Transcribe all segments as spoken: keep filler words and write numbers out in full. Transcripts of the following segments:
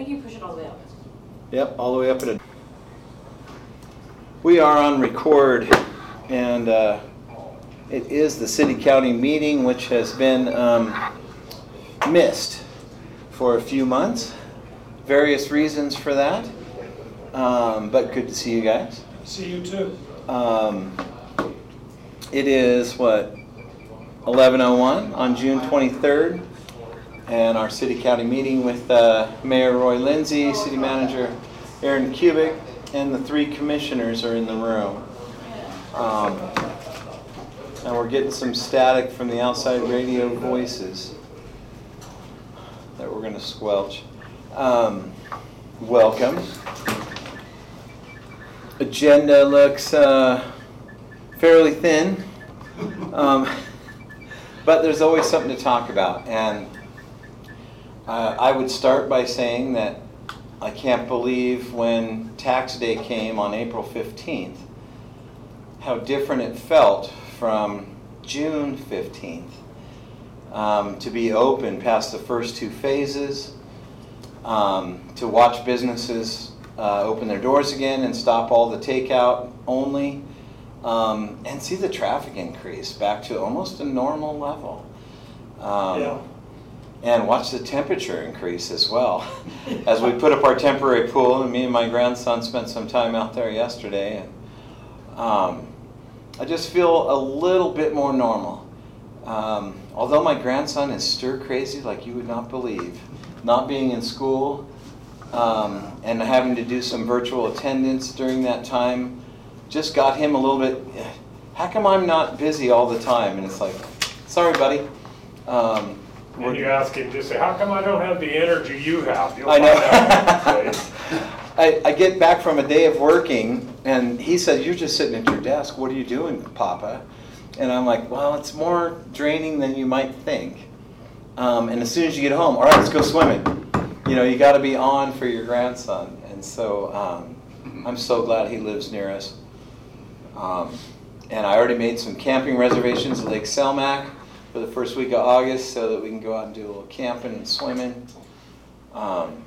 think you push it all the way up. Yep, all the way up at it. We are on record, and uh, it is the city-county meeting, which has been um, missed for a few months. Various reasons for that, um, but good to see you guys. See you too. Um, it is, what, eleven oh one on June twenty-third, and our city-county meeting with uh, Mayor Roy Lindsay, City Manager Aaron Kubik, and the three commissioners are in the room. Um, and we're getting some static from the outside radio voices that we're going to squelch. Um, welcome. Agenda looks uh, fairly thin, um, but there's always something to talk about. And uh, I would start by saying that I can't believe when tax day came on April fifteenth, how different it felt from June fifteenth. Um, to be open past the first two phases, um, to watch businesses uh, open their doors again and stop all the takeout only, um, and see the traffic increase back to almost a normal level. Um, Yeah. And watch the temperature increase as well. As we put up our temporary pool, and me and my grandson spent some time out there yesterday, and um, I just feel a little bit more normal. Um, although my grandson is stir crazy like you would not believe, not being in school um, and having to do some virtual attendance during that time just got him a little bit, how come I'm not busy all the time? And it's like, sorry buddy. Um, And you ask him, just say, how come I don't have the energy you have? You'll I know. find out. I, I get back from a day of working, and he says, you're just sitting at your desk. What are you doing, Papa? And I'm like, well, it's more draining than you might think. Um, and as soon as you get home, all right, let's go swimming. You know, you got to be on for your grandson. And so um, I'm so glad he lives near us. Um, and I already made some camping reservations at Lake Selmac for the first week of August so that we can go out and do a little camping and swimming. Um,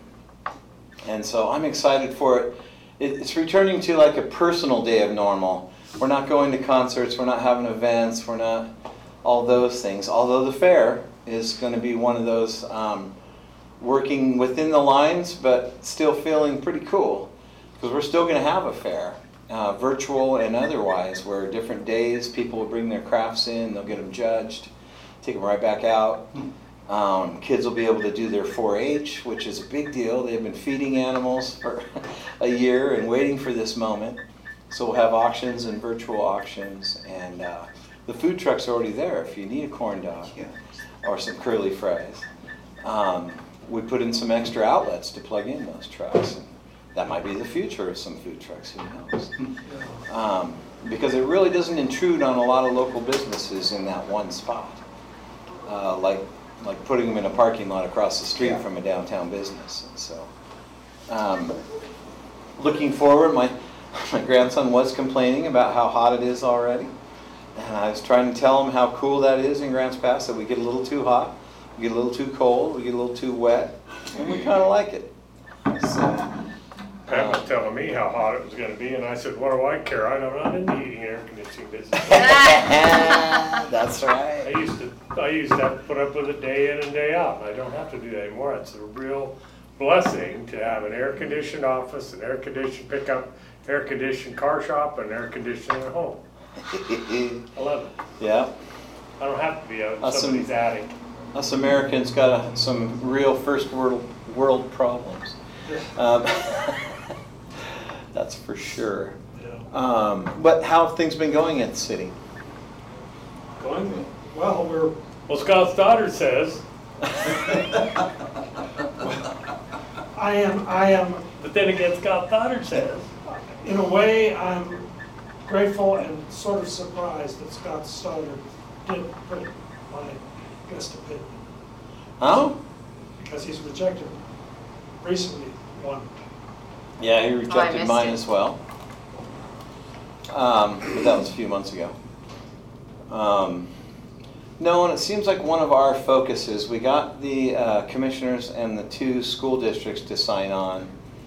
and so I'm excited for it. it. It's returning to like a personal day of normal. We're not going to concerts, we're not having events, we're not all those things. Although the fair is going to be one of those um, working within the lines, but still feeling pretty cool. Because we're still going to have a fair, uh, virtual and otherwise, where different days people will bring their crafts in, they'll get them judged, take them right back out. Um, kids will be able to do their four H, which is a big deal. They've been feeding animals for a year and waiting for this moment. So we'll have auctions and virtual auctions, and uh, the food trucks are already there if you need a corn dog or some curly fries. Um, we put in some extra outlets to plug in those trucks. And that might be the future of some food trucks, who knows? Um, because it really doesn't intrude on a lot of local businesses in that one spot. Uh, like like putting them in a parking lot across the street yeah. from a downtown business. And so, um, looking forward, my my grandson was complaining about how hot it is already, and I was trying to tell him how cool that is in Grants Pass. That we get a little too hot, we get a little too cold, we get a little too wet, and we kind of like it. So, Pat was telling me how hot it was going to be, and I said, what do I care? I'm not in the heating and air conditioning business. That's right. I used to I used to have to put up with it day in and day out. I don't have to do that anymore. It's a real blessing to have an air-conditioned office, an air-conditioned pickup, air-conditioned car shop, and air conditioning at home. I love it. Yeah. I don't have to be out in Us somebody's some, attic. Us Americans got a, some real first world world problems. Um, that's for sure. Yeah. Um, but how have things been going at the city? Going well. We're well. Scott Stoddard says. I am. I am. But then again, Scott Stoddard says. In a way, I'm grateful and sort of surprised that Scott Stoddard did put my guest opinion. Oh? Because he's rejected recently one. Yeah, he rejected oh, mine it. as well. Um, but that was a few months ago. Um, No, and it seems like one of our focuses, we got the uh, commissioners and the two school districts to sign on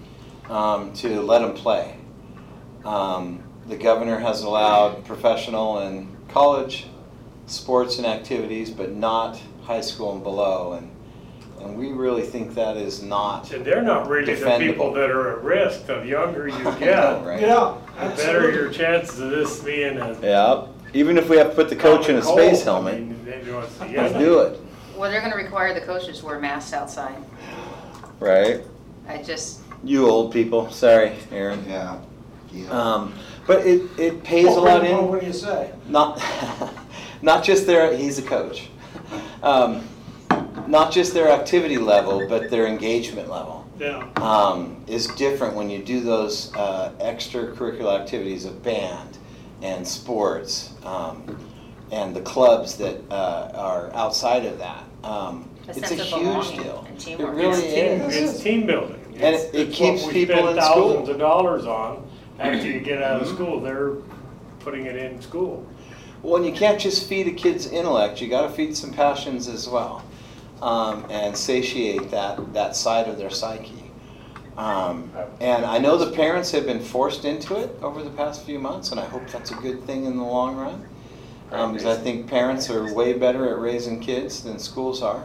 um, to let them play. Um, the governor has allowed professional and college sports and activities, but not high school and below. And and we really think that is not And they're not really the defendable. people that are at risk. The younger you I know, get, right? Yeah, the better your absolutely. chances of this being a Yeah. Even if we have to put the coach in a common space cold. I helmet, mean, they know it's- let's yeah. do it, Well, they're gonna require the coaches to wear masks outside. right? I just, You old people, sorry, Aaron. Yeah. Yeah. Um, but it, it pays a What- lot what- in. What do you say? Not, not just their, he's a coach. Um, not just their activity level, but their engagement level Yeah. um, is different when you do those uh, extracurricular activities of band and sports um, and the clubs that uh, are outside of that. Um, A it's a sense of huge belonging deal. and It teamwork. really It's team, is. it's team building. And It's- it- it it's keeps what we people spend in school. Thousands of dollars on after you get out of Mhm. school. They're putting it in school. Well, and you can't just feed a kid's intellect, you gotta feed some passions as well, um, and satiate that, that side of their psyche. Um, and I know the parents have been forced into it over the past few months, and I hope that's a good thing in the long run. Um, because I think parents are way better at raising kids than schools are.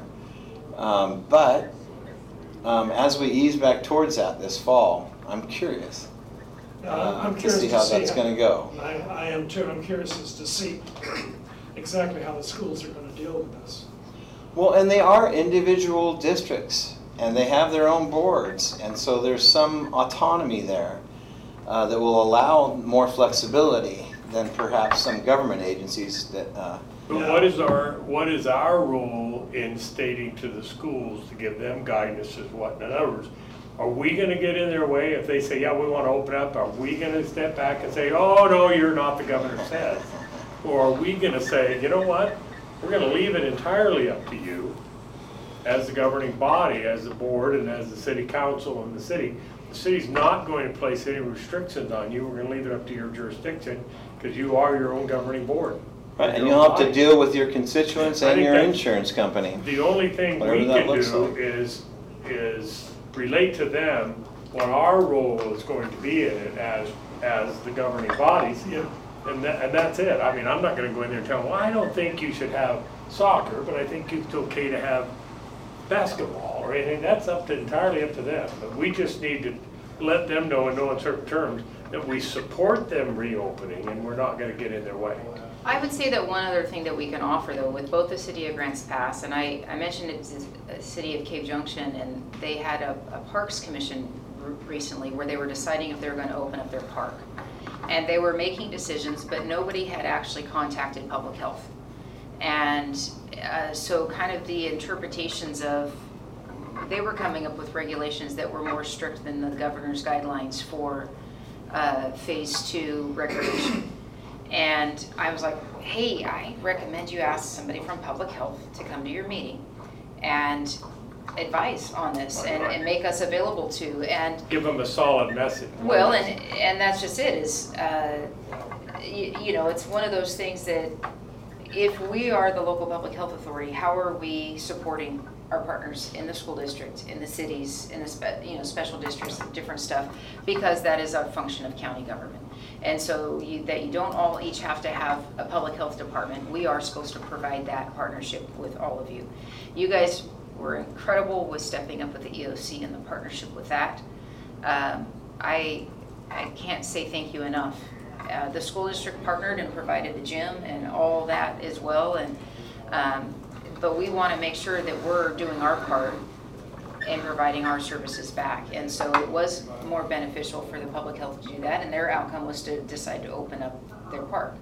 Um, but, um, as we ease back towards that this fall, I'm curious. Uh, I'm to curious see to how see that's how- gonna go. I, I am too. I'm curious as to see exactly how the schools are gonna deal with this. Well, and they are individual districts, and they have their own boards, and so there's some autonomy there uh, that will allow more flexibility than perhaps some government agencies that, uh, But Yeah. what is our, what is our role in stating to the schools to give them guidance as what? In other words, are we gonna get in their way if they say, yeah, we wanna open up? Are we gonna step back and say, oh, no, you're not, the governor says? Or are we gonna say, you know what? We're gonna leave it entirely up to you as the governing body, as the board, and as the city council and the city. The city's not going to place any restrictions on you. We're gonna leave it up to your jurisdiction because you are your own governing board. right, and Your you'll own have to body. deal with your constituents I and think your that's- insurance company. The only thing Whatever we that can looks do like. is, is relate to them what our role is going to be in it as, as the governing bodies. Yeah. And that, and that's it. I mean, I'm not gonna go in there and tell them, well, I don't think you should have soccer, but I think it's okay to have basketball or anything. That's up to, entirely up to them. But we just need to let them know and know in certain terms that we support them reopening and we're not gonna get in their way. I would say that one other thing that we can offer though, with both the city of Grants Pass, and I, I mentioned it to the city of Cave Junction, and they had a, a Parks Commission r- recently where they were deciding if they were gonna open up their park. And they were making decisions, but nobody had actually contacted public health. And uh, so kind of the interpretations of, they were coming up with regulations that were more strict than the governor's guidelines for uh, phase two recreation. And I was like, hey, I recommend you ask somebody from public health to come to your meeting and advise on this and, and make us available to. And Give them a solid message. well, and, and that's just it, is, uh, you, you know, it's one of those things that if we are the local public health authority, how are we supporting our partners in the school district, in the cities, in the spe, you know, special districts, different stuff, because that is a function of county government. And so you, that you don't all each have to have a public health department. We are supposed to provide that partnership with all of you. You guys were incredible with stepping up with the E O C and the partnership with that. Um, I, I can't say thank you enough. Uh, the school district partnered and provided the gym and all that as well, and um, but we want to make sure that we're doing our part in providing our services back. And so it was more beneficial for the public health to do that, and their outcome was to decide to open up their park.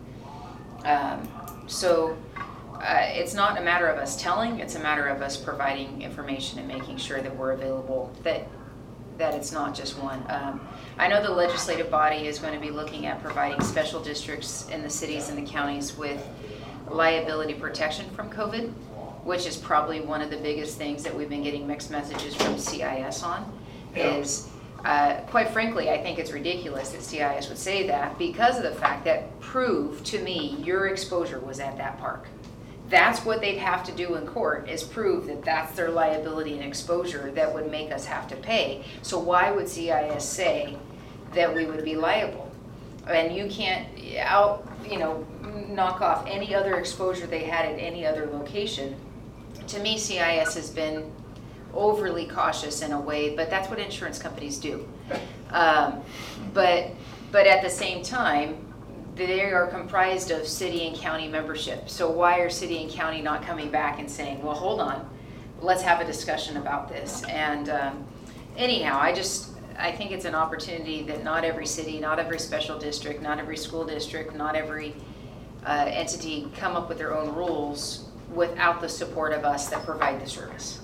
Um, so uh, it's not a matter of us telling, it's a matter of us providing information and making sure that we're available, that that it's not just one. Um, I know the legislative body is going to be looking at providing special districts in the cities and the counties with liability protection from COVID, which is probably one of the biggest things that we've been getting mixed messages from C I S on. Yeah. Is, uh, quite frankly, I think it's ridiculous that C I S would say that, because of the fact that prove to me your exposure was at that park. that's what they'd have to do in court, is prove that that's their liability and exposure that would make us have to pay. So why would C I S say that we would be liable? And you can't out, you know, knock off any other exposure they had at any other location. To me, C I S has been overly cautious in a way, but that's what insurance companies do. Um, but, but at the same time, they are comprised of city and county membership. So why are city and county not coming back and saying, well, hold on, let's have a discussion about this? And um, anyhow, I just, I think it's an opportunity that not every city, not every special district, not every school district, not every uh, entity come up with their own rules without the support of us that provide the service.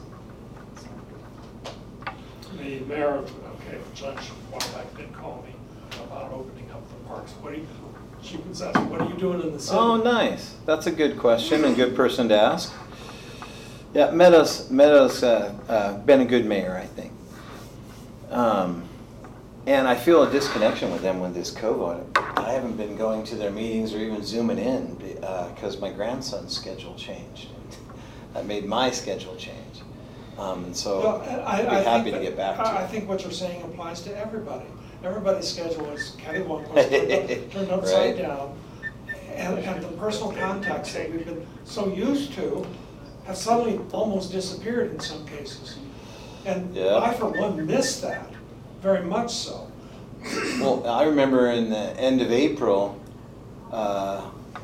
The mayor, of- okay, Judge Wambach did call me about opening up the parks. What do you, she was asking, what are you doing in the city? Oh, nice. That's a good question and good person to ask. Yeah, Meadows, Meadows, uh, uh, been a good mayor, I think. Um, and I feel a disconnection with them with this COVID. I haven't been going to their meetings or even zooming in because uh, my grandson's schedule changed. That made my schedule change. Um, and so Well, I- I'd be I happy think to that- get back I I to it. think what you're saying applies to everybody. Everybody's schedule is cattywampus, turned up- turned upside Right. down. And, and the personal contacts that we've been so used to have suddenly almost disappeared in some cases. And Yeah. I, for one, miss that, very much so. Well, I remember in the end of April, uh,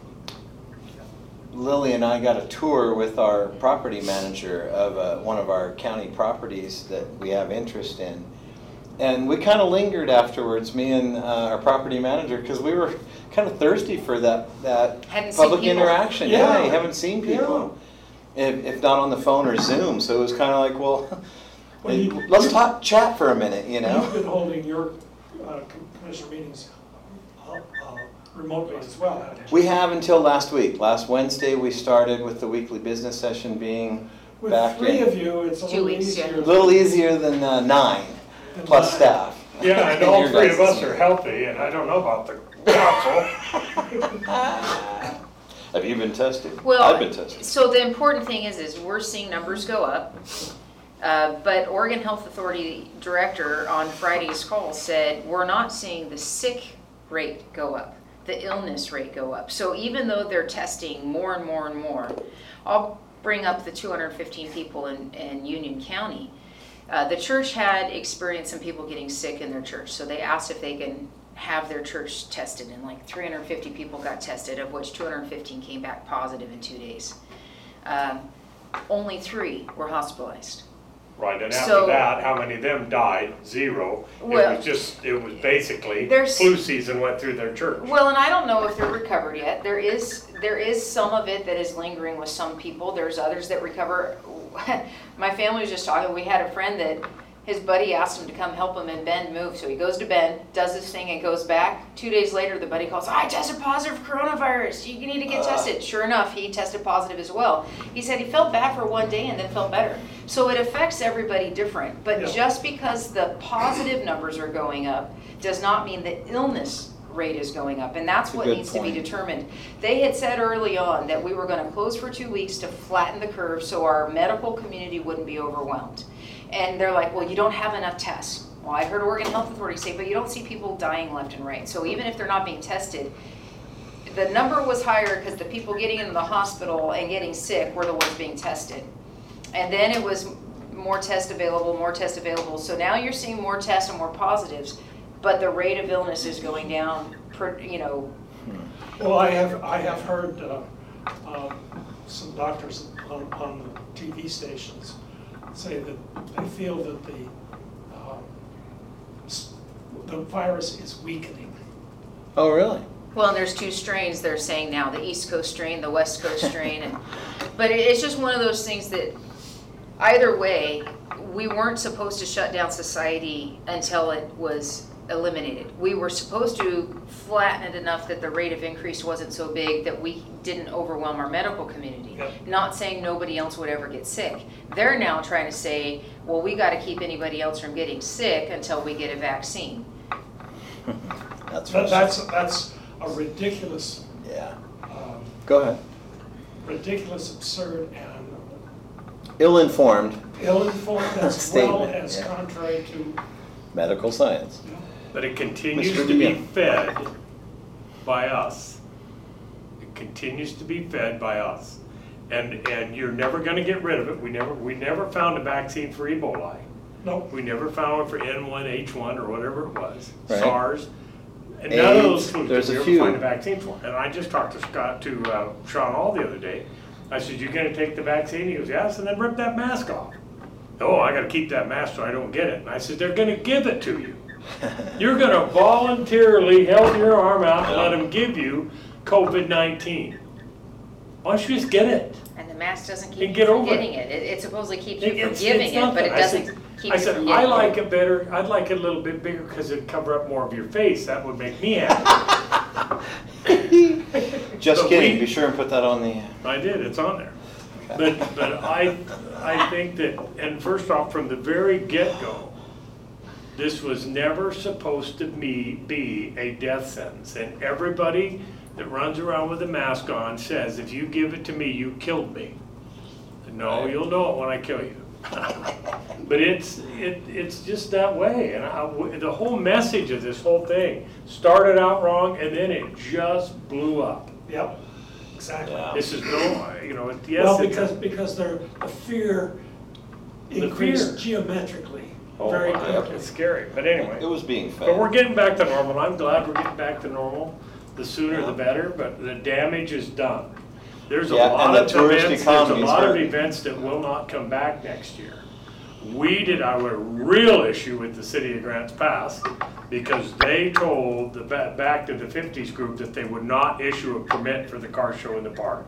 Lily and I got a tour with our property manager of uh, one of our county properties that we have interest in. And we kind of lingered afterwards, me and uh, our property manager, because we were kind of thirsty for that, that Hadn't seen public people. interaction. Yeah, Yeah. you haven't seen people, if, if not on the phone or Zoom. So it was kind of like, well, Well, you- let's talk, chat for a minute, you know? You've been holding your uh, commissioner meetings uh, uh, remotely as well, haven't you? We have until last week. Last Wednesday, we started with the weekly business session being With back three in. of you, it's a Two little weeks, yeah. easier. A little easier than uh, nine, than plus nine. staff. Yeah, and In all your three of guys' us are healthy, and I don't know about the council. Have you been tested? Well, I've been tested. so the important thing is, is we're seeing numbers go up. Uh, but Oregon Health Authority Director on Friday's call said, we're not seeing the sick rate go up, the illness rate go up. So even though they're testing more and more and more, I'll bring up the two hundred fifteen people in, in Union County. Uh, the church had experienced some people getting sick in their church, so they asked if they can have their church tested, and like three hundred fifty people got tested, of which two hundred fifteen came back positive in two days. Um, only three were hospitalized. Right, and after So- that, how many of them died? Zero. It Well, was just, it was basically, there's- flu season went through their church. Well, and I don't know if they're recovered yet. There is, there is some of it that is lingering with some people. There's others that recover. My family was just talking, we had a friend that his buddy asked him to come help him in Bend move. So he goes to Bend, does this thing and goes back. Two days later, the buddy calls, I tested positive for coronavirus. You need to get Uh. tested. Sure enough, he tested positive as well. He said he felt bad for one day and then felt better. So it affects everybody different. But Yeah. just because the positive numbers are going up does not mean the illness rate is going up, and that's That's a what good needs to be point. determined. They had said early on that we were going to close for two weeks to flatten the curve so our medical community wouldn't be overwhelmed. And they're like, well, you don't have enough tests. Well, I heard Oregon Health Authority say, but you don't see people dying left and right. So even if they're not being tested, the number was higher because the people getting into the hospital and getting sick were the ones being tested. And then it was more tests available, more tests available. So now you're seeing more tests and more positives, but the rate of illness is going down, per, you know. Well, I have, I have heard uh, um, some doctors on, on the T V stations say that they feel that the, um, s- the virus is weakening. Oh, really? Well, and there's two strains they're saying now, the East Coast strain, the West Coast strain. And, but it- it's just one of those things that either way, we weren't supposed to shut down society until it was eliminated. We were supposed to flatten it enough that the rate of increase wasn't so big that we didn't overwhelm our medical community. Yep. Not saying nobody else would ever get sick. They're now trying to say, well, we got to keep anybody else from getting sick until we get a vaccine. That's That, what. that's, that's a ridiculous Yeah. um, Go ahead. ridiculous, absurd, and Ill-informed ill-informed as well Statement, as yeah. contrary to, medical science. you know, But it continues Mister to be DeYoung. fed by us. It continues to be fed by us. And, and you're never gonna get rid of it. We never, we never found a vaccine for Ebola. no, We never found one for N one, H one, or whatever it was, Right. SARS. And none of those AIDS, foods there's did a we few. ever find a vaccine for. And I just talked to Scott, to uh, Sean Hall the other day. I said, you gonna take the vaccine? He goes, yes, and then rip that mask off. Oh, I gotta keep that mask so I don't get it. And I said, they're gonna give it to you. You're gonna voluntarily hold your arm out and let them give you COVID nineteen. Why don't you just get it? And the mask doesn't And keep you get from over getting it. It it supposedly keeps you from It's- giving it's it, but nothing. it I said- doesn't keep I you said, from I getting like it. it better, I'd like it a little bit bigger because it'd cover up more of your face. That would make me happy. Just But kidding, we- be sure and put that on the, I did, it's on there. But, but I, I think that, and first off, from the very get-go, this was never supposed to be, be a death sentence. And everybody that runs around with a mask on says, if you give it to me, you killed me. No, you'll know it when I kill you. But it's, it, it's just that way. And I, the whole message of this whole thing started out wrong and then it just blew up. yep, exactly. Yeah. This is no, you know, yes. Well, it's- because, because their, the fear The increased fear. geometrically, Oh, very my, quickly. it's scary, but it anyway. was being fed. But we're getting back to normal, I'm glad we're getting back to normal. The sooner the better, but the damage is done. There's a Yeah, and lot the of tourist events, there's a economy's lot of hurting. events that will not come back next year. We did have a real issue with the city of Grants Pass because they told the Ba- Back to the fifties group that they would not issue a permit for the car show in the park.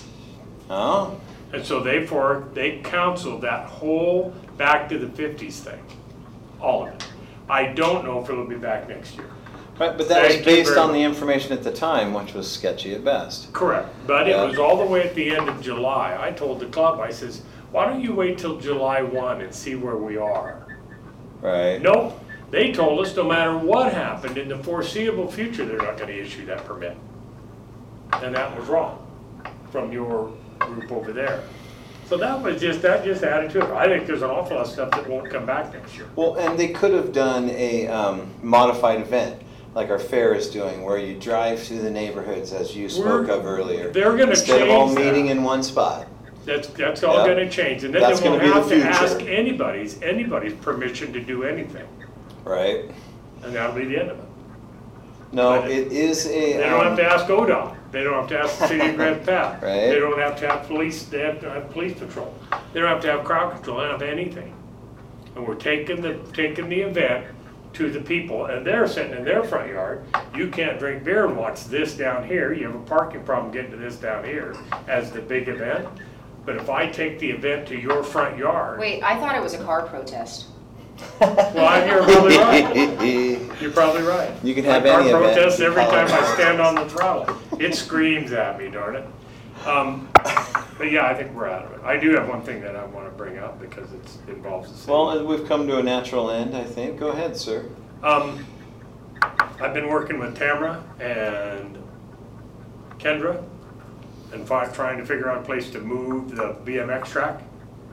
Oh, And so therefore, they canceled that whole Back to the fifties thing, all of it. I don't know if it'll be back next year. right, but that was Thank you based very on the much. information at the time, which was sketchy at best. Correct, but it Yeah. was all the way at the end of July. I told the club, I says, why don't you wait till July first and see where we are? Right? Nope, they told us no matter what happened in the foreseeable future, they're not gonna issue that permit. And that was wrong from your group over there. So that was just, that just added to it. I think there's an awful lot of stuff that won't come back next year. Well, and they could have done a um, modified event, like our fair is doing, where you drive through the neighborhoods, as you spoke We're- of earlier. they're gonna Instead of all change that. meeting in one spot. That's, that's all Yeah. gonna change, and then That's they won't gonna be have the to future. ask anybody's, anybody's permission to do anything, Right? and that'll be the end of it. No, But it is a. They don't have um, to ask O D O T, they don't have to ask the city of Grants Pass. Right. They don't have to have police, they have to have police patrol, they don't have to have crowd control, they don't have anything. And we're taking the, taking the event to the people, and they're sitting in their front yard. You can't drink beer and watch this down here, you have a parking problem getting to this down here as the big event. But if I take the event to your front yard, Wait, I thought it was a car protest. well, you're probably right. You're probably right. You can have My car any event protests in every time I Colorado. stand on the throttle. It screams at me, darn it. Um, But yeah, I think we're out of it. I do have one thing that I want to bring up because it's involves the city. Well, we've come to a natural end, I think. Go ahead, sir. Um, I've been working with Tamara and Kendra and fi- trying to figure out a place to move the B M X track.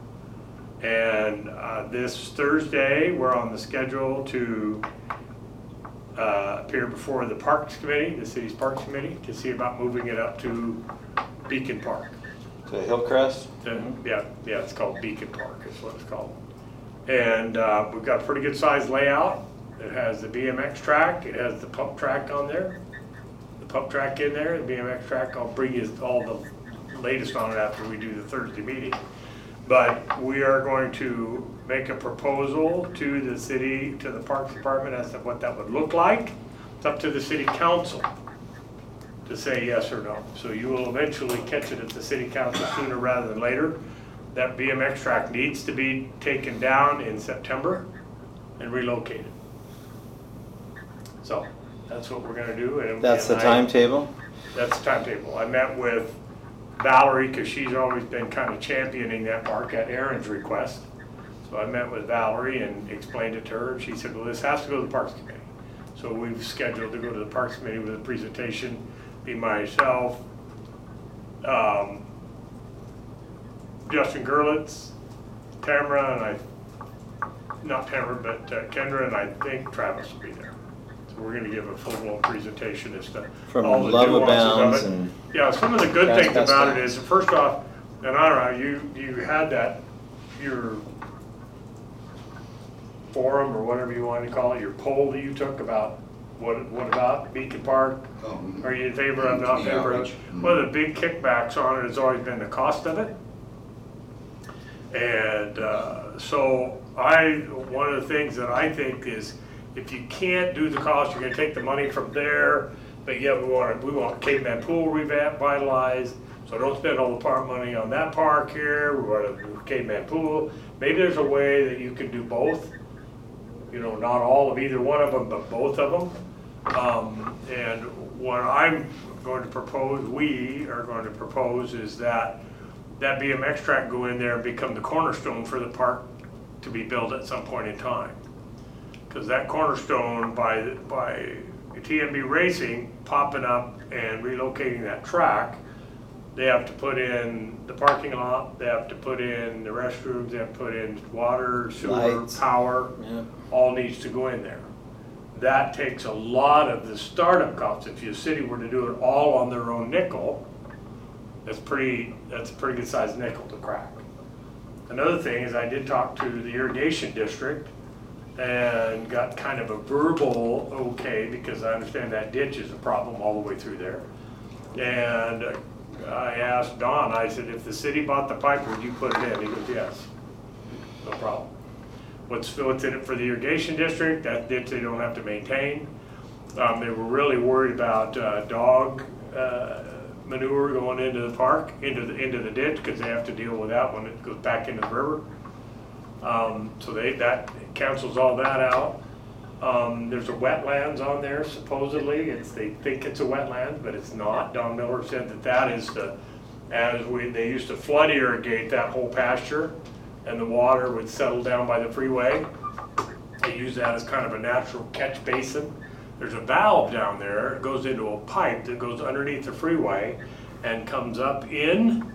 And uh, this Thursday, we're on the schedule to uh, appear before the Parks Committee, the city's Parks Committee, to see about moving it up to Beacon Park. To Hillcrest? To- Yeah, yeah, it's called Beacon Park, is what it's called. And uh, we've got a pretty good sized layout. It has the B M X track, it has the pump track on there, the pump track in there, the B M X track. I'll bring you all the latest on it after we do the Thursday meeting. But we are going to make a proposal to the city, to the Parks Department as to what that would look like. It's up to the city council to say yes or no. So you will eventually catch it at the city council sooner rather than later. That B M X track needs to be taken down in September and relocated. So that's what we're gonna do. and- That's the and I- timetable? That's the timetable. I met with Valerie, because she's always been kind of championing that park at Aaron's request. So I met with Valerie and explained it to her, and she said, well, this has to go to the Parks Committee. So we've scheduled to go to the Parks Committee with a presentation, be myself, um, Justin Gerlitz, Tamara, and I, not Tamara, but uh, Kendra, and I think Travis will be there. So we're gonna give a full-blown presentation as to From all the Love nuances Abounds of it. and Yeah, some of the good That's things best about it times. is, first off, and I don't know, you, you had that, your forum or whatever you want to call it, your poll that you took about, what, what about Beacon Park? Oh, Are you in favor of, not in community favor of? outreach. Mhm. One of the big kickbacks on it has always been the cost of it. And uh, so I, one of the things that I think is, if you can't do the cost, you're gonna take the money from there, but yet we want, we want Caveman Pool revitalized, so don't spend all the park money on that park here, we want to Caveman Pool. Maybe there's a way that you can do both, you know, not all of either one of them, but both of them. Um, and what I'm going to propose, we are going to propose, is that that B M X track go in there and become the cornerstone for the park to be built at some point in time. Because that cornerstone by, by T M B Racing popping up and relocating that track, they have to put in the parking lot, they have to put in the restrooms, they have to put in water, sewer, Lights. power, yeah. all needs to go in there. That takes a lot of the startup costs. If your city were to do it all on their own nickel, that's pretty, that's a pretty good sized nickel to crack. Another thing is, I did talk to the irrigation district and got kind of a verbal okay, because I understand that ditch is a problem all the way through there. And I asked Don, I said, if the city bought the pipe, would you put it in? He goes, yes, no problem. What's, what's in it for the irrigation district? That ditch they don't have to maintain. Um, they were really worried about uh, dog uh, manure going into the park, into the into the ditch, because they have to deal with that when it goes back into the river. Um, so they that cancels all that out. Um, there's a wetlands on there supposedly. It's they think it's a wetland, but it's not. Don Miller said that that is the, as we they used to flood irrigate that whole pasture, and the water would settle down by the freeway. They use that as kind of a natural catch basin. There's a valve down there. It goes into a pipe that goes underneath the freeway and comes up in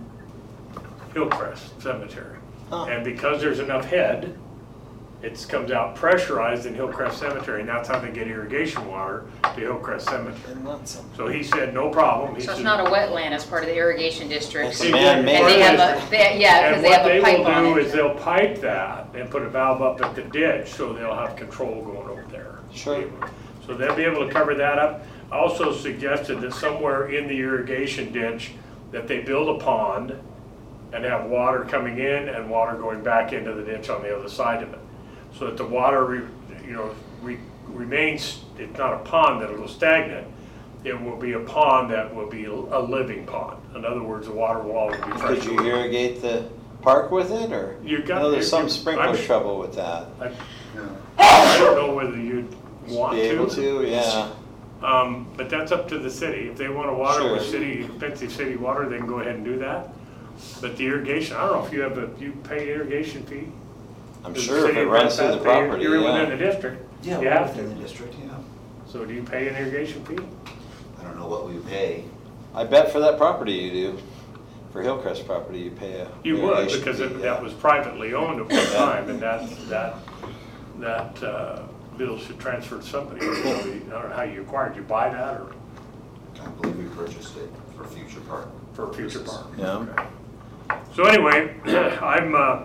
Hillcrest Cemetery. Huh. And because there's enough head, it comes out pressurized in Hillcrest Cemetery, and that's how they get irrigation water to Hillcrest Cemetery. Isn't that something? So he said, no problem. He So it's said- not a wetland, it's part of the irrigation district. It's a man-made. And they have a, they- yeah, because they have a pipe And what they on will do it. is they'll pipe that and put a valve up at the ditch, so they'll have control going over there. Sure. So they'll be able to cover that up. I also suggested that somewhere in the irrigation ditch, that they build a pond and have water coming in and water going back into the ditch on the other side of it. So that the water, re, you know, re, remains, it's not a pond that'll go stagnant. It will be a pond that will be a living pond. In other words, the water will always be fresh. Could you irrigate the park with it, or? You got- I know there's you- some you- sprinkler I'm- trouble with that. I, No. I don't know whether you'd want Be able to, yeah. Um, but that's up to the city. If they want to water with Sure. city, expensive city water, they can go ahead and do that. But the irrigation, I don't know if you have a, you pay irrigation fee? I'm Does the sure if city it runs through rent the that? You're- property, You're within the yeah. district. Yeah, You we're have within to. the district, yeah. So do you pay an irrigation fee? I don't know what we pay. I bet for that property you do. For Hillcrest property, you pay a. You would, irrigation because fee, it- yeah. that was privately owned at one Yeah. time, and that, that, that, uh, bill should transfer to somebody. I don't know how you acquired, you buy that or I believe we purchased it for future park. for a future purposes. park? Yeah. Okay. So anyway, I'm, uh,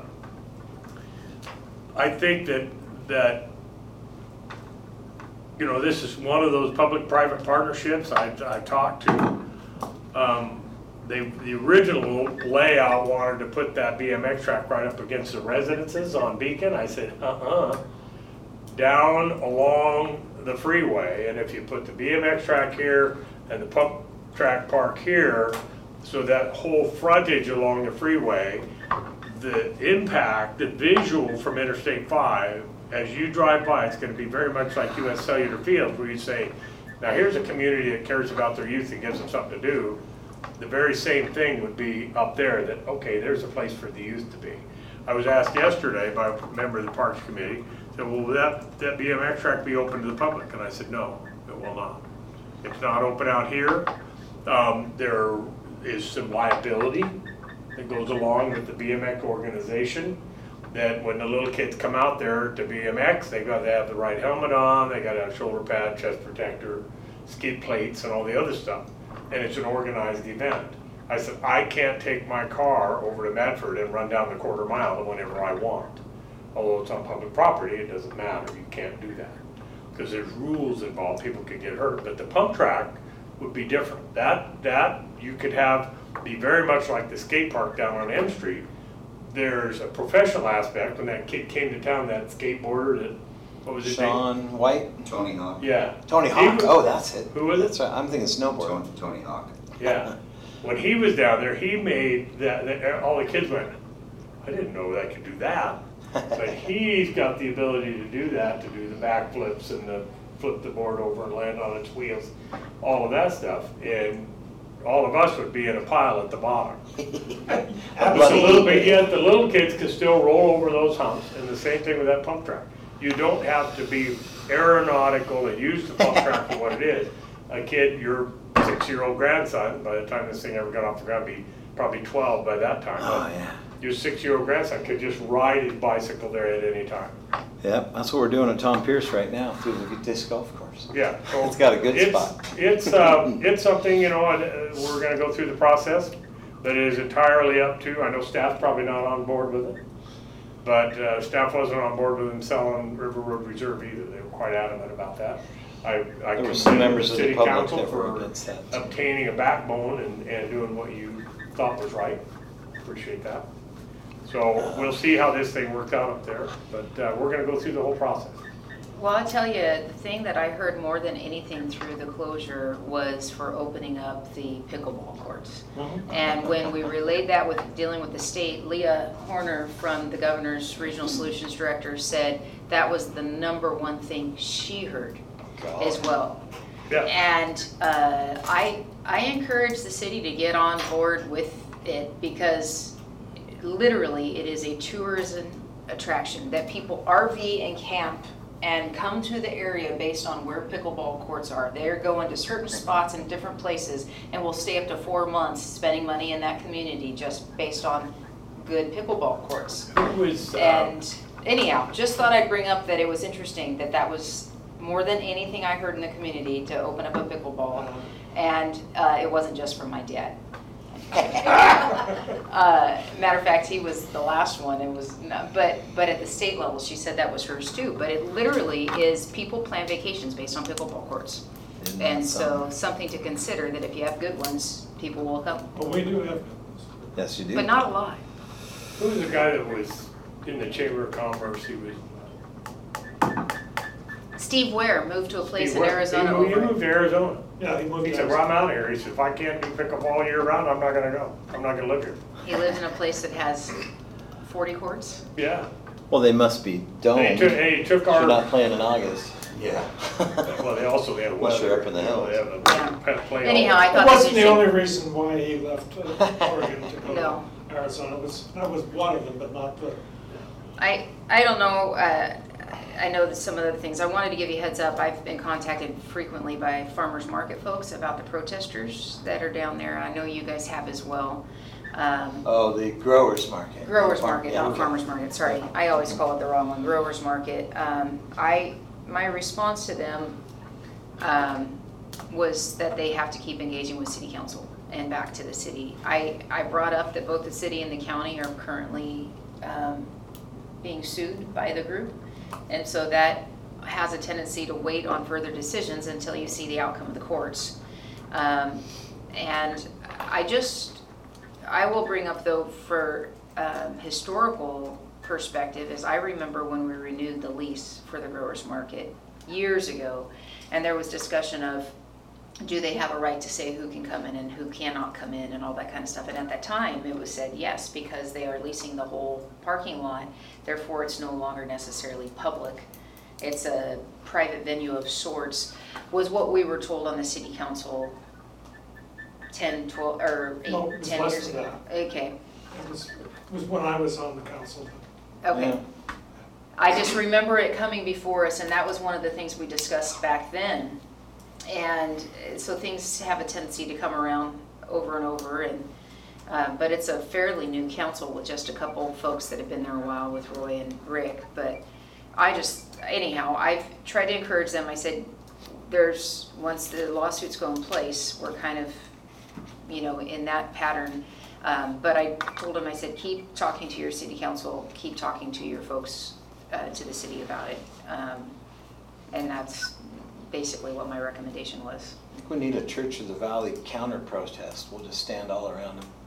I think that, that, you know, this is one of those public-private partnerships I, I talked to. Um, they, the original layout wanted to put that B M X track right up against the residences on Beacon. I said, uh-uh, down along the freeway, and if you put the B M X track here and the pump track park here, so that whole frontage along the freeway, the impact, the visual from Interstate five, as you drive by, it's gonna be very much like U S Cellular Field, where you say, now here's a community that cares about their youth and gives them something to do. The very same thing would be up there, that, okay, there's a place for the youth to be. I was asked yesterday by a member of the Parks Committee, said, well, will that, that B M X track be open to the public? And I said, no, it will not. It's not open out here. Um, there is some liability that goes along with the B M X organization, that when the little kids come out there to B M X, they gotta have the right helmet on, they gotta have shoulder pad, chest protector, skid plates, and all the other stuff. And it's an organized event. I said, I can't take my car over to Medford and run down the quarter mile whenever I want. Although it's on public property, it doesn't matter, you can't do that. Because there's rules involved, people could get hurt. But the pump track would be different. That, that you could have, be very much like the skate park down on M Street. There's a professional aspect. When that kid came to town, that skateboarder, that, what was his name? Sean White? Tony Hawk. Yeah. Tony He Hawk, was- oh, that's it. Who was it? That's right, I'm thinking snowboard. Tony, Tony Hawk. Yeah. When he was down there, he made that, that, all the kids went, I didn't know I could do that. But he's got the ability to do that, to do the backflips and the flip the board over and land on its wheels, all of that stuff. And all of us would be in a pile at the bottom. But the little, but yet the little kids can still roll over those humps, and the same thing with that pump track. You don't have to be aeronautical and use the pump track for what it is. A kid, your six-year-old grandson, by the time this thing ever got off the ground, be probably twelve by that time. Oh, but yeah. Your six-year-old grandson could just ride his bicycle there at any time. Yep, that's what we're doing at Tom Pierce right now, through the disc golf course. Yeah. so It's got a good it's- spot. It's, uh, it's something, you know, and, uh, we're gonna go through the process, but it is entirely up to, I know staff's probably not on board with it, but uh, staff wasn't on board with them selling River Road Reserve either. They were quite adamant about that. I, I There were some commend members the of the city public council that were for against that. obtaining a backbone and, and doing what you thought was right. Appreciate that. So we'll see how this thing works out up there, but uh, we're gonna go through the whole process. Well, I'll tell you, the thing that I heard more than anything through the closure was for opening up the pickleball courts. And when we relayed that with dealing with the state, Leah Horner from the Governor's Regional Solutions Director said that was the number one thing she heard as well. Yeah, And uh, I, I encourage the city to get on board with it because literally it is a tourism attraction that people R V and camp and come to the area based on where pickleball courts are. They're going to certain spots in different places and will stay up to four months spending money in that community just based on good pickleball courts. who was, uh, And anyhow, just thought I'd bring up that it was interesting that that was more than anything I heard in the community to open up a pickleball. And uh, it wasn't just from my dad. uh, matter of fact, he was the last one. It was, not, but but at the state level, she said that was hers too. But it literally is people plan vacations based on pickleball courts, Isn't and that so something? something to consider that if you have good ones, people will come, But we do have, Yes, you do. but not a lot. who was the guy that was in the Chamber of Commerce? He was. Steve Ware moved to a place he in went- Arizona. He moved, he over moved to Arizona. yeah, he moved. He to said, well, I'm out here. He said, if I can't do pickup all year round, I'm not gonna go. I'm not gonna live here. He lives in a place that has forty courts. Yeah. Well, they must be And domed. he took, and he took You're our, not playing in August. Yeah. well, they also, they have Unless you're weather. up in the you know, They have Yeah. a pet play. all Anyhow, the I time. thought That this wasn't the was only reason why he left uh, Oregon to go No. to Arizona. It was, that was one of them, but not the, I, I don't know, uh, I know that some of the things, I wanted to give you a heads up, I've been contacted frequently by farmers market folks about the protesters that are down there. I know you guys have as well. Um, Oh, the growers market. Growers Farm- market, yeah, not okay. farmers market, sorry. I always call it the wrong one, growers market. Um, I, my response to them um, was that they have to keep engaging with city council and back to the city. I, I brought up that both the city and the county are currently um, being sued by the group. And so that has a tendency to wait on further decisions until you see the outcome of the courts. Um, and I just, I will bring up though for um, historical perspective is I remember when we renewed the lease for the growers market years ago, and there was discussion of do they have a right to say who can come in and who cannot come in and all that kind of stuff. And at that time it was said yes, because they are leasing the whole parking lot, therefore it's no longer necessarily public. It's a private venue of sorts, was what we were told on the city council ten, twelve, or No, it eight, was ten less years than ago. Okay, it was, it was when I was on the council. okay. Yeah. I just remember it coming before us, and that was one of the things we discussed back then. And uh, so things have a tendency to come around over and over, and Um, But it's a fairly new council with just a couple folks that have been there a while with Roy and Rick. But I just, anyhow, I've tried to encourage them. I said, there's, once the lawsuits go in place, we're kind of, you know, in that pattern. Um, But I told them, I said, keep talking to your city council, keep talking to your folks, uh, to the city about it. Um, And that's basically what my recommendation was. I think we need a Church of the Valley counter protest. We'll just stand all around them.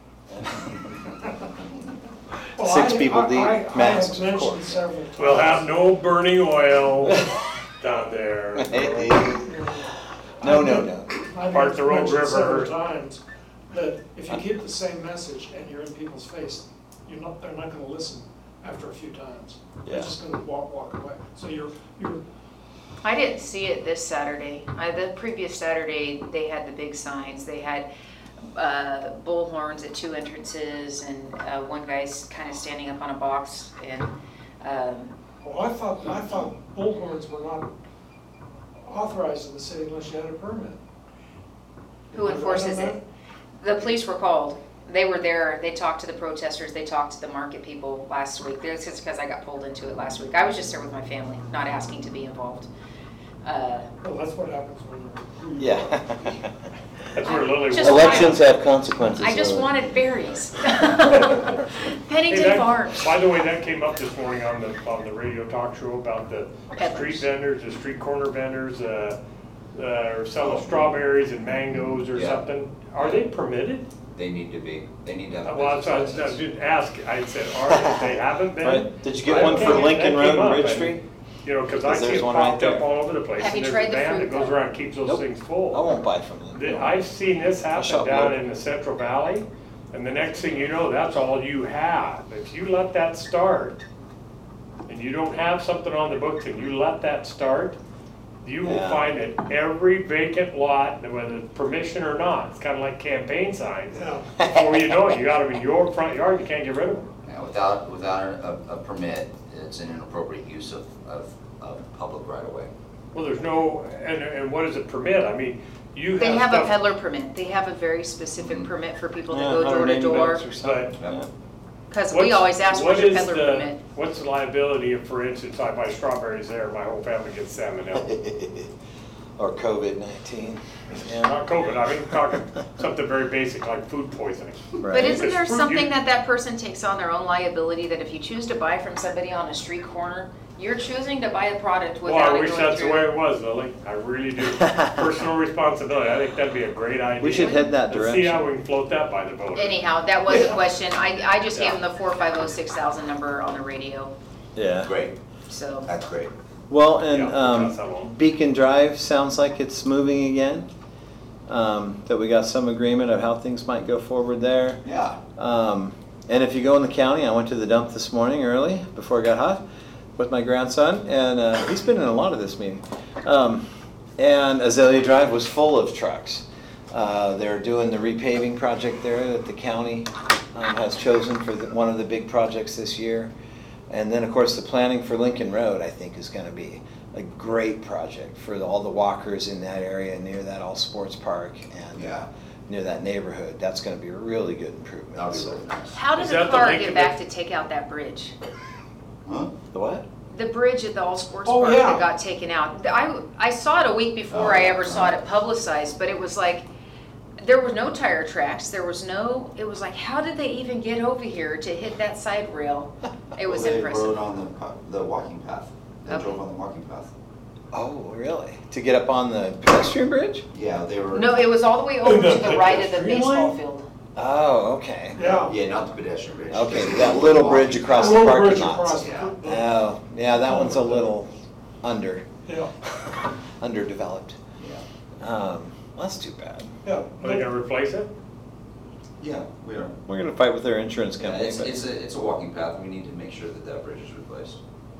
Well, Six I- people I- deep, I- I have masks, of mentioned course. several times. We'll have no burning oil down there. Hey. No, no, no. I've Park the Road mentioned several River. times that if you keep the same message and you're in people's face, you're not, they're not gonna listen after a few times. They're Yeah. just gonna walk, walk away. So you're, you're, I didn't see it this Saturday. I, the previous Saturday, they had the big signs. They had uh, bullhorns at two entrances, and uh, one guy's kind of standing up on a box. And um, well, I thought, I thought bullhorns were not authorized in the city unless you had a permit. who enforces it? The police were called. They were there. They talked to the protesters. They talked to the market people last week. This is because I got pulled into it last week. I was just there with my family, not asking to be involved. Uh, Well, that's what happens when you're. Yeah. That's where Lily Just was. Elections have consequences. I just Lily. wanted berries. Hey, Pennington that- Farms. By the way, that came up this morning on the, on the radio talk show about the Peddlers. street vendors, the street corner vendors, uh, uh, are selling strawberries and mangoes or Yeah. something. Are they permitted? They need to be, they need to have a Well, business so I was- I license. didn't ask, I said, are they, they haven't been? Right. Did you get I one don't for think Lincoln that Road came and up, Ridge and, Street? You know, cause I 'Cause see there's it one right popped up there. all over the place. Have And you there's a tried the van fruit, that goes though? around and keeps those Nope. things full. I won't buy from them. The- I've seen this happen shop down local. in the Central Valley, and the next thing you know, that's all you have. If you let that start, and you don't have something on the books and you let that start, you will Yeah. find that every vacant lot, whether it's permission or not, it's kind of like campaign signs. Yeah. Before you know it, you got them in your front yard, you can't get rid of them. Yeah, without, without a, a permit, it's an inappropriate use of, of, of public right of way. Well, there's no, and, and what is a permit? I mean, you have They have a stuff- peddler permit. They have a very specific Mhm. permit for people to Yeah, go door to one hundred eighty door. bucks or something. But- Yeah. Because we What's- always ask, what what's your is peddler the- permit? What's the liability if, for instance, I buy strawberries there, my whole family gets salmonella? Or COVID nineteen. Not COVID, I mean, talking something very basic like food poisoning. But isn't there Because fruit, something you- that that person takes on their own liability, that if you choose to buy from somebody on a street corner, you're choosing to buy a product Well, without I it wish going that's the way through? it was, Lily, I really do. Personal responsibility, I think that'd be a great idea. We should head that Let's see how direction. we can float that by the voters. Anyhow, that was a question. I, I just gave Yeah. them the four five oh six thousand number on the radio, Yeah. Great, so. that's great. Well, and Yeah, pass that um, along. Beacon Drive sounds like it's moving again. Um, That we got some agreement of how things might go forward there. Yeah. Um, And if you go in the county, I went to the dump this morning early, before it got hot, with my grandson, and uh, he's been in a lot of this meeting. Um, And Azalea Drive was full of trucks. Uh, They're doing the repaving project there that the county um, has chosen for the- one of the big projects this year. And then, of course, the planning for Lincoln Road, I think, is gonna be a great project for the- all the walkers in that area near that all sports park and uh, Yeah. near that neighborhood. That's gonna be a really good improvement. That'll be So- really nice. How did Is the that the car Lincoln get back that- to take out that bridge? Huh? The what? The bridge at the All Sports Oh, Park yeah. that got taken out. I, I saw it a week before Oh, I ever yeah. saw it publicized, but it was like, there was no tire tracks, there was no, it was like, how did they even get over here to hit that side rail? It was Well, they impressive. rode on the, pa- the walking path. They Okay. drove on the walking path. Oh, really? To get up on the pedestrian bridge? Yeah, they were. No, it was all the way over The to the right of the pedestrian baseball lane? field. Oh, okay. Yeah. Yeah, not the pedestrian bridge. Okay, just that the little walking bridge across path. the Little parking bridge lots. across the- Yeah. Oh, yeah, that one's a little under, Yeah, underdeveloped. Yeah. Um, that's too bad. yeah. Are they gonna replace it? Yeah, we are. We're gonna fight with their insurance Yeah, company, it's, but it's a, it's a walking path. We need to make sure that that bridge is replaced.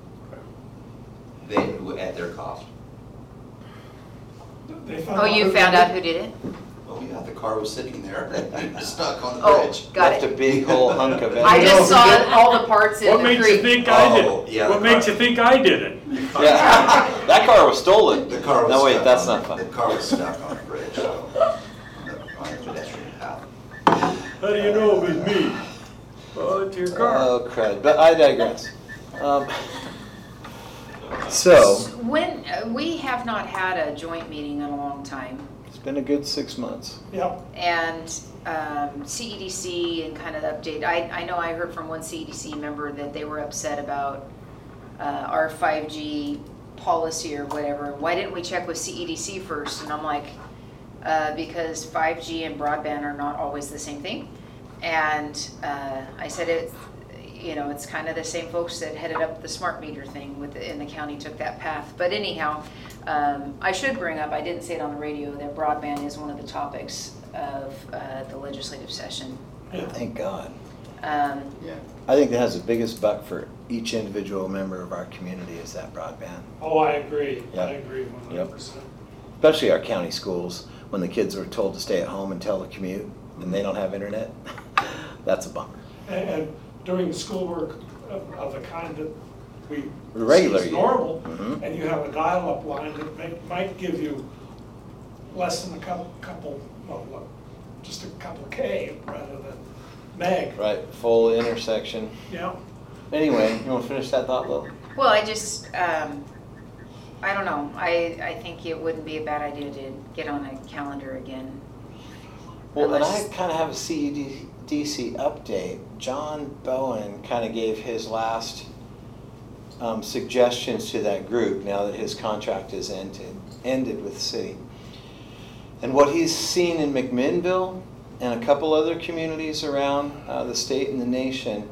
They, at their cost. They found Oh, you who found did out it. who did it? Oh, yeah, the car was sitting there, stuck on the Oh, bridge. got left a it. big whole hunk of it. I You just know who did saw all the parts in What the makes you creek. think I did Oh, it? yeah, What the makes car- you think I did it? Yeah, that car was stolen. The car was No, wait, stuck that's on- not fun. The car was stuck on the bridge, so, on the, on the pedestrian path. How do you know it was me? Oh, it's your car. Oh, crud, but I digress. Um, So, When, uh, we have not had a joint meeting in a long time. it's been a good six months. Yeah, And um, C E D C and kind of the update, I, I know I heard from one C E D C member that they were upset about uh, our five G policy or whatever. Why didn't we check with C E D C first? And I'm like, uh, because five G and broadband are not always the same thing. And uh, I said it's, you know, it's kind of the same folks that headed up the smart meter thing with, the, and the county took that path. But anyhow, um, I should bring up, I didn't say it on the radio, that broadband is one of the topics of uh, the legislative session. Thank God. Um, Yeah. I think that has the biggest buck for each individual member of our community is that broadband. oh, I agree, I Yep. agree one hundred percent. Especially our county schools, when the kids are told to stay at home until the commute and they don't have internet. That's a bummer. And, and doing schoolwork of, of the kind that we Regular see is year. normal, Mhm. and you have a dial-up line that may, might give you less than a couple, couple, well, what, just a couple K rather than meg. Right, full intersection. Yeah, Anyway, you want to finish that thought, Lil? well, I just, um, I don't know. I, I think it wouldn't be a bad idea to get on a calendar again. Well, and I Unless- kind of have a C E D C update. John Bowen kind of gave his last um, suggestions to that group now that his contract is ended, ended with the city. And what he's seen in McMinnville and a couple other communities around uh, the state and the nation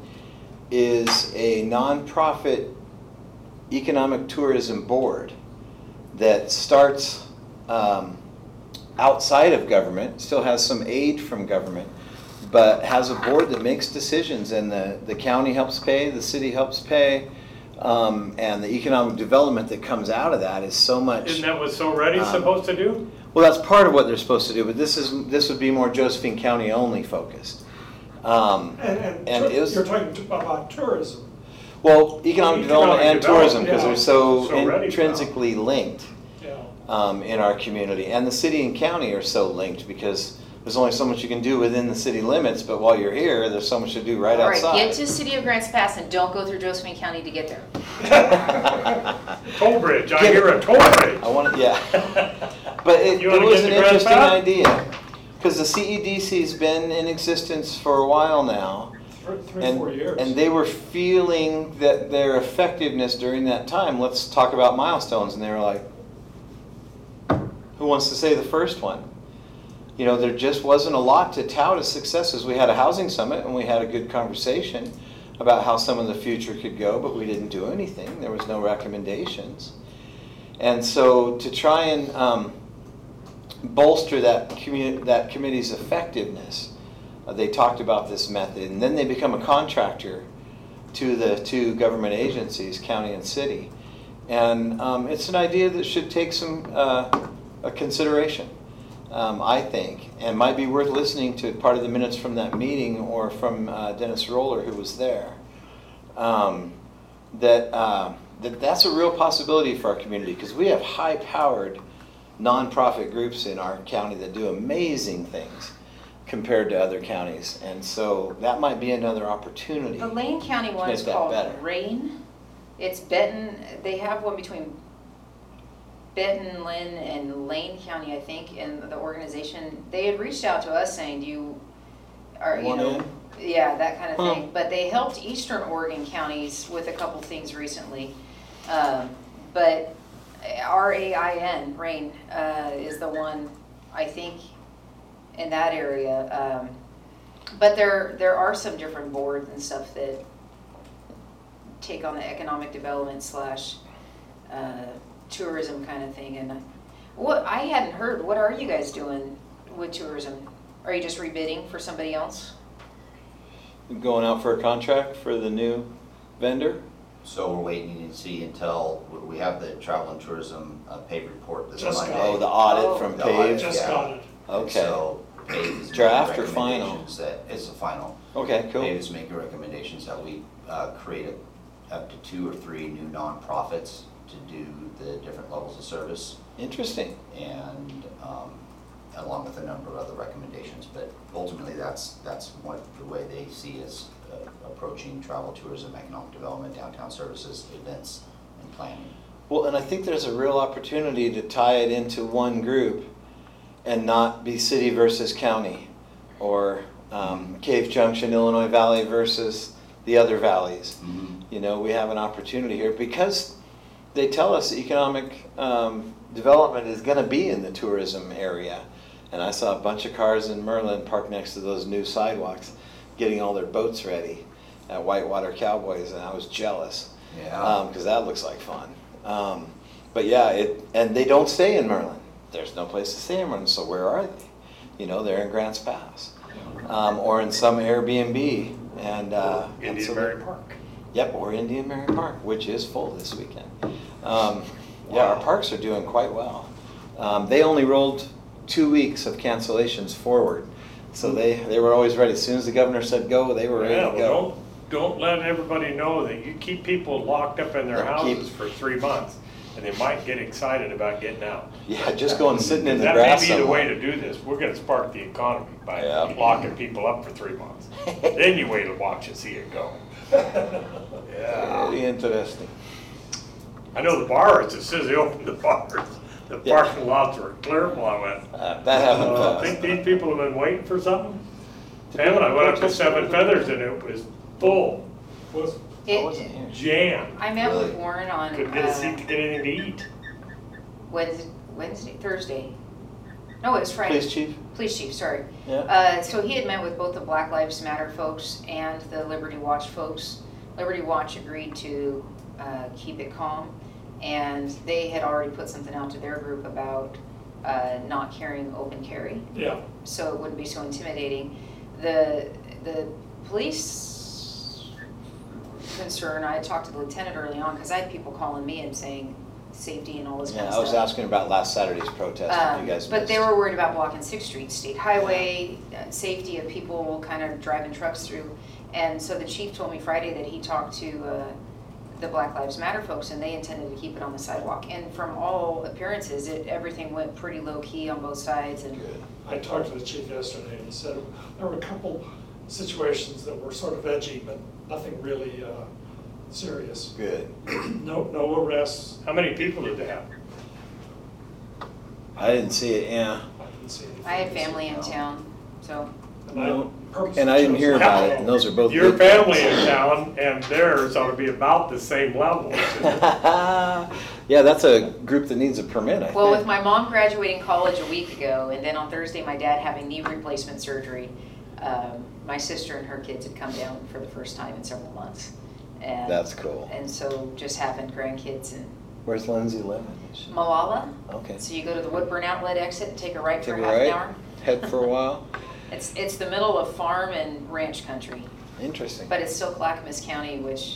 is a nonprofit economic tourism board that starts um, outside of government, still has some aid from government, but has a board that makes decisions, and the, the county helps pay, the city helps pay, um, and the economic development that comes out of that is so much. Isn't that what So Ready's Um, supposed to do? Well, that's part of what they're supposed to do, but this is this would be more Josephine County only focused. Um, and, and And tour- it was- you're talking t- about tourism. well, economic Economic development and tourism, development, because yeah. they're so So ready now. intrinsically linked. Yeah, Um, in our community, and the city and county are so linked because there's only so much you can do within the city limits, but while you're here, there's so much to do right All right, outside. get to City of Grants Pass and don't go through Josephine County to get there. Toll bridge, I Get hear it. a toll bridge. I want to, yeah. But it, You it wanna was get an to Grand interesting Pass? idea, because the C E D C's been in existence for a while now. three, three, And, four years. and they were feeling that their effectiveness during that time, let's talk about milestones, and they were like, who wants to say the first one? You know, there just wasn't a lot to tout as successes. We had a housing summit and we had a good conversation about how some of the future could go, but we didn't do anything. There was no recommendations. And so to try and um, bolster that, commu- that committee's effectiveness, uh, they talked about this method, and then they become a contractor to the two government agencies, county and city. And um, it's an idea that should take some uh, a consideration, um, I think, and might be worth listening to part of the minutes from that meeting or from uh, Dennis Roller, who was there. Um, that, uh, that that's a real possibility for our community, because we have high-powered nonprofit groups in our county that do amazing things compared to other counties, and so that might be another opportunity. The Lane County one make is that called better. Rain. It's Benton, they have one between Benton, Lynn, and Lane County, I think, and the organization, they had reached out to us saying, do you, are, you Want know, in? yeah, that kind of Huh. thing. But they helped Eastern Oregon counties with a couple things recently. Um, But R A I N, Rain, uh, is the one, I think, in that area. Um, But there, there are some different boards and stuff that take on the economic development slash uh, tourism kind of thing. And I- what, I hadn't heard, what are you guys doing with tourism? Are you just rebidding for somebody else? Going out for a contract for the new vendor? So we're waiting to see until, we have the travel and tourism uh, pay report this Just Monday. got Oh, the audit Oh. from The audit, Pave? Just yeah. got it. And Okay. So Pave is making Draft or final? recommendations that, it's a final. Okay, cool. Pave is making recommendations that we uh, create a- up to two or three new nonprofits to do the different levels of service. Interesting. And um, along with a number of other recommendations. But ultimately, that's, that's what the way they see as uh, approaching travel, tourism, economic development, downtown services, events, and planning. Well, and I think there's a real opportunity to tie it into one group and not be city versus county, or um, Cave Junction, Illinois Valley versus the other valleys. Mm-hmm. You know, we have an opportunity here because they tell us economic um, development is going to be in the tourism area. And I saw a bunch of cars in Merlin parked next to those new sidewalks, getting all their boats ready at Whitewater Cowboys, and I was jealous. Yeah. Because that looks like fun. Um, but yeah, it and they don't stay in Merlin. There's no place to stay in Merlin, so where are they? You know, they're in Grants Pass, um, or in some Airbnb, and uh, and Indian so Mary Park. Yep, or Indian Mary Park, which is full this weekend. Um, yeah, our parks are doing quite well. Um, they only rolled two weeks of cancellations forward, so they they were always ready. As soon as the governor said go, they were ready Yeah, to well, go. don't, don't let everybody know that you keep people locked up in their Yeah, keep- houses for three months, and they might get excited about getting out. Yeah, just going sitting in the That grass may be the somewhere. way to do this. We're gonna spark the economy by Yeah. locking people up for three months. Then you wait and watch and see it go. Yeah. Very interesting. I know the bars, as soon as they opened the bars, the Yeah. parking lots were clear. Well, I went, Uh, that happened uh, I fast. think these people have been waiting for something. And when I went up to Seven Feathers and it was full, Was, I It- wasn't here. jam. I met with Really? Warren on Couldn't get a seat uh, to get anything to eat. Wednesday, Wednesday, Thursday. No, it was Friday. Police chief? Police chief, sorry. Yeah. Uh, so he had met with both the Black Lives Matter folks and the Liberty Watch folks. Liberty Watch agreed to uh, keep it calm, and they had already put something out to their group about uh, not carrying open carry, yeah, so it wouldn't be so intimidating. The the police concern, I had talked to the lieutenant early on, because I had people calling me and saying safety and all this kind Yeah, of I stuff. was asking about last Saturday's protest. if Um, you guys But they missed. were worried about blocking Sixth Street, State Highway, uh, safety of people kind of driving trucks through. And so the chief told me Friday that he talked to uh, the Black Lives Matter folks, and they intended to keep it on the sidewalk. And from all appearances, it, everything went pretty low-key on both sides. And Good. I talked to the chief yesterday, and he said there were a couple situations that were sort of edgy, but nothing really uh, serious. Good. No, no arrests. How many people did they have? I didn't see it, yeah. I didn't see anything. I had family in town, so. And I No. purposely And I didn't chose hear not about to it, and those are both Your good family things. in town and theirs ought to be about the same level. Yeah, that's a group that needs a permit, I think. Well, with my mom graduating college a week ago, and then on Thursday, my dad having knee replacement surgery, um, my sister and her kids had come down for the first time in several months. And, That's cool. And so just having grandkids in Where's Lindsay living? Malala. Okay. So you go to the Woodburn Outlet exit and take a right for Take a half an right, hour. head for a while. It's, it's the middle of farm and ranch country, Interesting. but it's still Clackamas County, which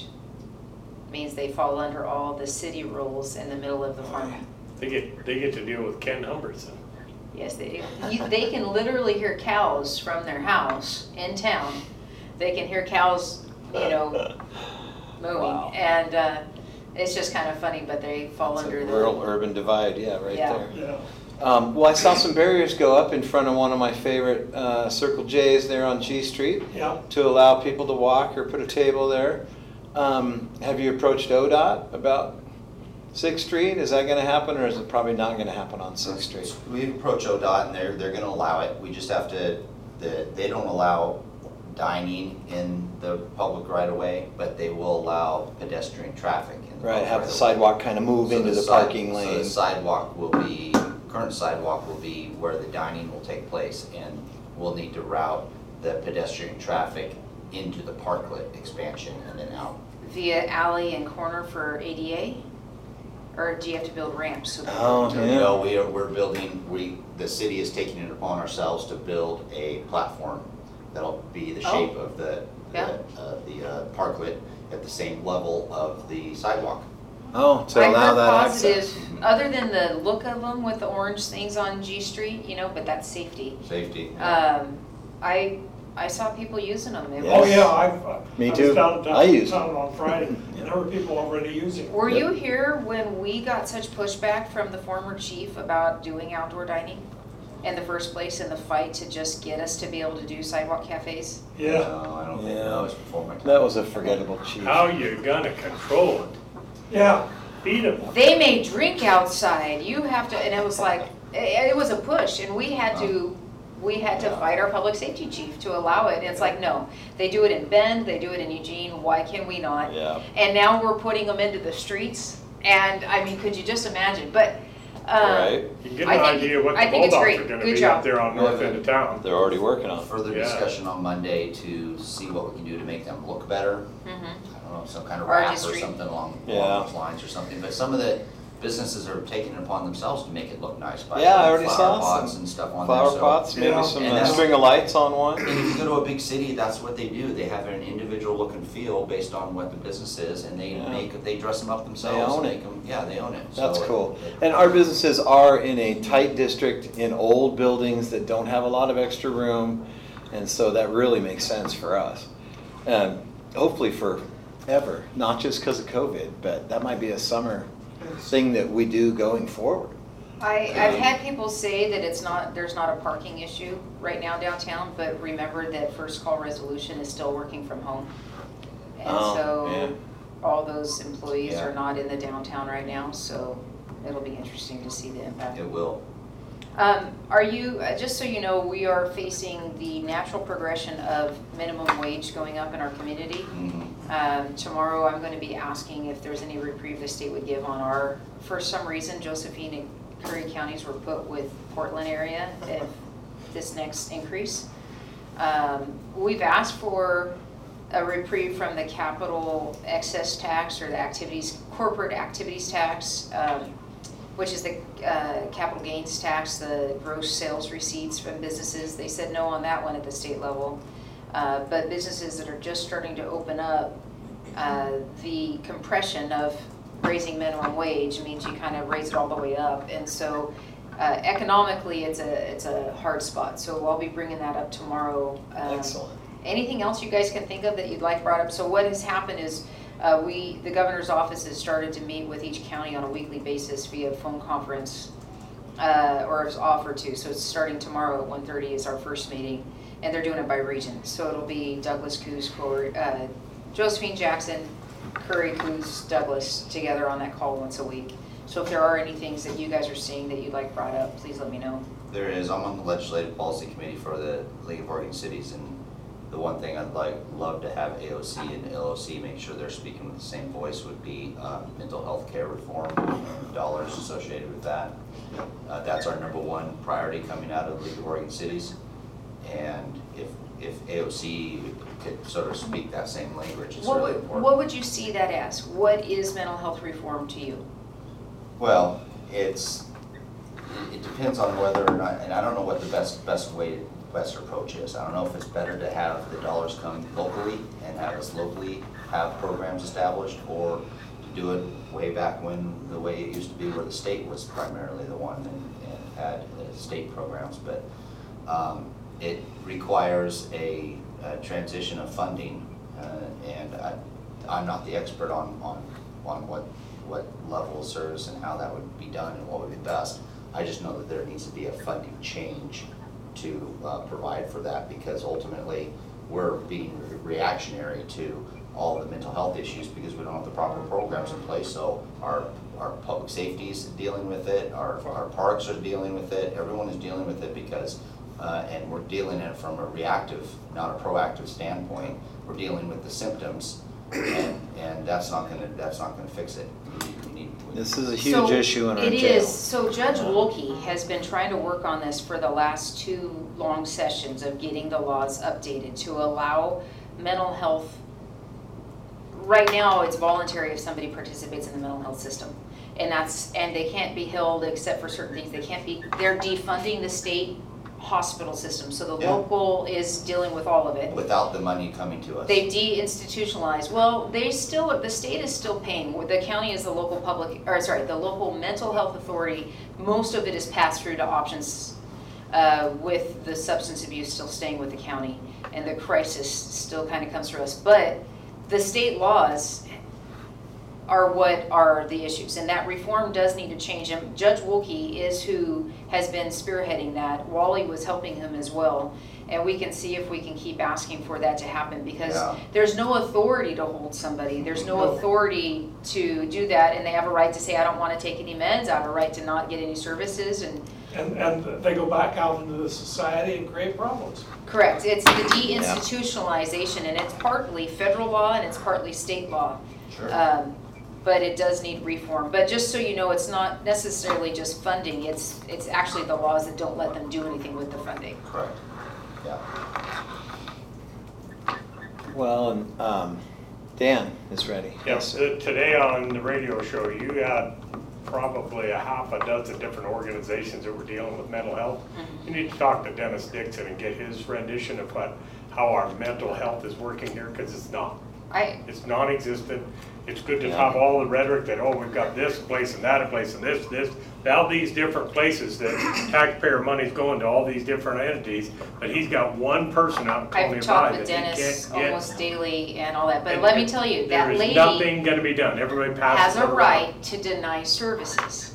means they fall under all the city rules in the middle of the farm. They get, they get to deal with Ken Humberson. Yes, they do. You, they can literally hear cows from their house in town. They can hear cows, you know, moving. Wow. And uh, it's just kind of funny, but they fall It's a under the... rural urban divide, yeah, right Yeah. there. Yeah. Um, well, I saw some barriers go up in front of one of my favorite uh, Circle J's there on G Street Yeah. to allow people to walk or put a table there. Um, have you approached O D O T about Sixth Street? Is that going to happen, or is it probably not going to happen on Sixth Street? We approach O D O T and they're, they're gonna allow it. We just have to, the, they don't allow dining in the public right of way, but they will allow pedestrian traffic in the Right, public have right the of way. sidewalk kind of move So into the side- parking So lane. the sidewalk will be, current sidewalk will be where the dining will take place, and we'll need to route the pedestrian traffic into the parklet expansion and then out. Via alley and corner for A D A? Or do you have to build ramps? So people Oh, can do it? yeah. No, we are, we're building, we, the city is taking it upon ourselves to build a platform that'll be the Oh. shape of the, Yeah. the, uh, the uh, parklet at the same level of the sidewalk. Oh, to I allow heard that positive, access. other than the look of them with the orange things on G Street, you know, but that's safety. Safety. Um, I, I saw people using them. It Oh, was- yeah, I've, uh, Me I too. was down I use downtown on Friday, and there were people already using it. Were Yep. you here when we got such pushback from the former chief about doing outdoor dining? in the first place in the fight to just get us to be able to do sidewalk cafes? Yeah, No, I don't think Yeah. that was before my time. That was a forgettable chief. How you gonna control it? yeah. Beat them. They may drink outside, you have to, and it was like, it, it was a push, and we had to, we had to Yeah. fight our public safety chief to allow it, and it's like, no, they do it in Bend, they do it in Eugene, why can we not? Yeah. And now we're putting them into the streets, and, I mean, could you just imagine, but, um, Right. You get I an think- idea what I the think it's Bulldogs great. are gonna Good be job. up there on north end of town. They're already working on it. Further Yeah. discussion on Monday to see what we can do to make them look better. mhm. I don't know, some kind of Or wrap or just re- something along, Yeah. along those lines or something, but some of the businesses are taking it upon themselves to make it look nice by Yeah, I putting already flower saw pots some and stuff on there, Flower so. pots, maybe Yeah. some And uh, that's- string of lights on one. And if you go to a big city, that's what they do, they have an individual look and feel based on what the business is, and they Yeah. make, they dress them up themselves. own and it. make them- Yeah, they own it. That's So it- cool. it- And our businesses are in a tight district, in old buildings that don't have a lot of extra room, and so that really makes sense for us. Um, hopefully forever, not just because of COVID, but that might be a summer thing that we do going forward. I, I've had people say that it's not, there's not a parking issue right now downtown, but remember that First Call Resolution is still working from home. And Oh, so, yeah. all those employees Yeah. are not in the downtown right now, so it'll be interesting to see the impact. It will. Um, are you, uh, just so you know, we are facing the natural progression of minimum wage going up in our community. Mhm. Um, tomorrow, I'm gonna be asking if there's any reprieve the state would give on our, for some reason, Josephine and Curry counties were put with Portland area if this next increase. Um, we've asked for a reprieve from the capital excess tax or the activities, corporate activities tax, um, which is the uh, capital gains tax, the gross sales receipts from businesses. They said no on that one at the state level. Uh, But businesses that are just starting to open up, uh, the compression of raising minimum wage means you kind of raise it all the way up. And so uh, economically, it's a, it's a hard spot. So I'll be bringing that up tomorrow. Um, Excellent. Anything else you guys can think of that you'd like brought up? So what has happened is uh, we, the governor's office has started to meet with each county on a weekly basis via phone conference, uh, or it's offered to. So it's starting tomorrow at one thirty is our first meeting, and they're doing it by region. So it'll be Douglas, Coos, Corey, uh, Josephine, Jackson, Curry, Coos, Douglas together on that call once a week. So if there are any things that you guys are seeing that you'd like brought up, please let me know. There is, I'm on the legislative policy committee for the League of Oregon Cities, and the one thing I'd like, love to have A O C and L O C make sure they're speaking with the same voice would be uh, mental health care reform, and dollars associated with that. Uh, That's our number one priority coming out of the League of Oregon Cities. And if, if A O C could sort of speak that same language, it's What really would, important. what would you see that as? What is mental health reform to you? Well, it's, it- it depends on whether or not, and I don't know what the best, best way, best approach is. I don't know if it's better to have the dollars come locally and have us locally have programs established, or to do it way back when, the way it used to be where the state was primarily the one and, and had uh, state programs. But um, it requires a, a transition of funding, uh, and I, I'm not the expert on, on, on what what level of service and how that would be done and what would be best. I just know that there needs to be a funding change to uh, provide for that, because ultimately we're being re- reactionary to all the mental health issues because we don't have the proper programs in place. So our, our public safety is dealing with it, our, our parks are dealing with it, everyone is dealing with it because, uh, and we're dealing it from a reactive, not a proactive standpoint. We're dealing with the symptoms, and, and that's not gonna, that's not gonna fix it. We need- we need- we- This is a huge So issue in our It jail. is, so Judge Wolke has been trying to work on this for the last two long sessions of getting the laws updated to allow mental health. Right now, it's voluntary if somebody participates in the mental health system. And that's, and they can't be held except for certain things. They can't be, they're defunding the state hospital system. So the Yeah. local is dealing with all of it. Without the money coming to us. They de-institutionalized. Well, they still, the state is still paying. The county is the local public, or sorry, the local mental health authority. Most of it is passed through to options, uh, with the substance abuse still staying with the county, and the crisis still kind of comes through us. But the state laws are what are the issues. And that reform does need to change. And Judge Wolke is who has been spearheading that. Wally was helping him as well. And we can see if we can keep asking for that to happen, because Yeah. there's no authority to hold somebody. There's no authority to do that, and they have a right to say, I don't want to take any meds, I have a right to not get any services. And And, and they go back out into the society and create problems. correct, it's the deinstitutionalization, and it's partly federal law and it's partly state law. Sure. Um, but it does need reform. But just so you know, it's not necessarily just funding, it's, it's actually the laws that don't let them do anything with the funding. Correct. Yeah. Well, and um, Dan is ready. Yes, uh, today on the radio show, you had probably a half a dozen different organizations that were dealing with mental health. Mm-hmm. You need to talk to Dennis Dixon and get his rendition of what, how our mental health is working here, because it's not. I, It's non-existent. It's good to Yeah. have all the rhetoric that, oh, we've got this place and that place and this, this, all these different places that taxpayer money's going to all these different entities, but he's got one person out in I've Coney talked Valley with that he Dennis can't get. almost daily and all that, but And let me tell you, that There is lady nothing gonna be done. Everybody has passes a it around. right to deny services.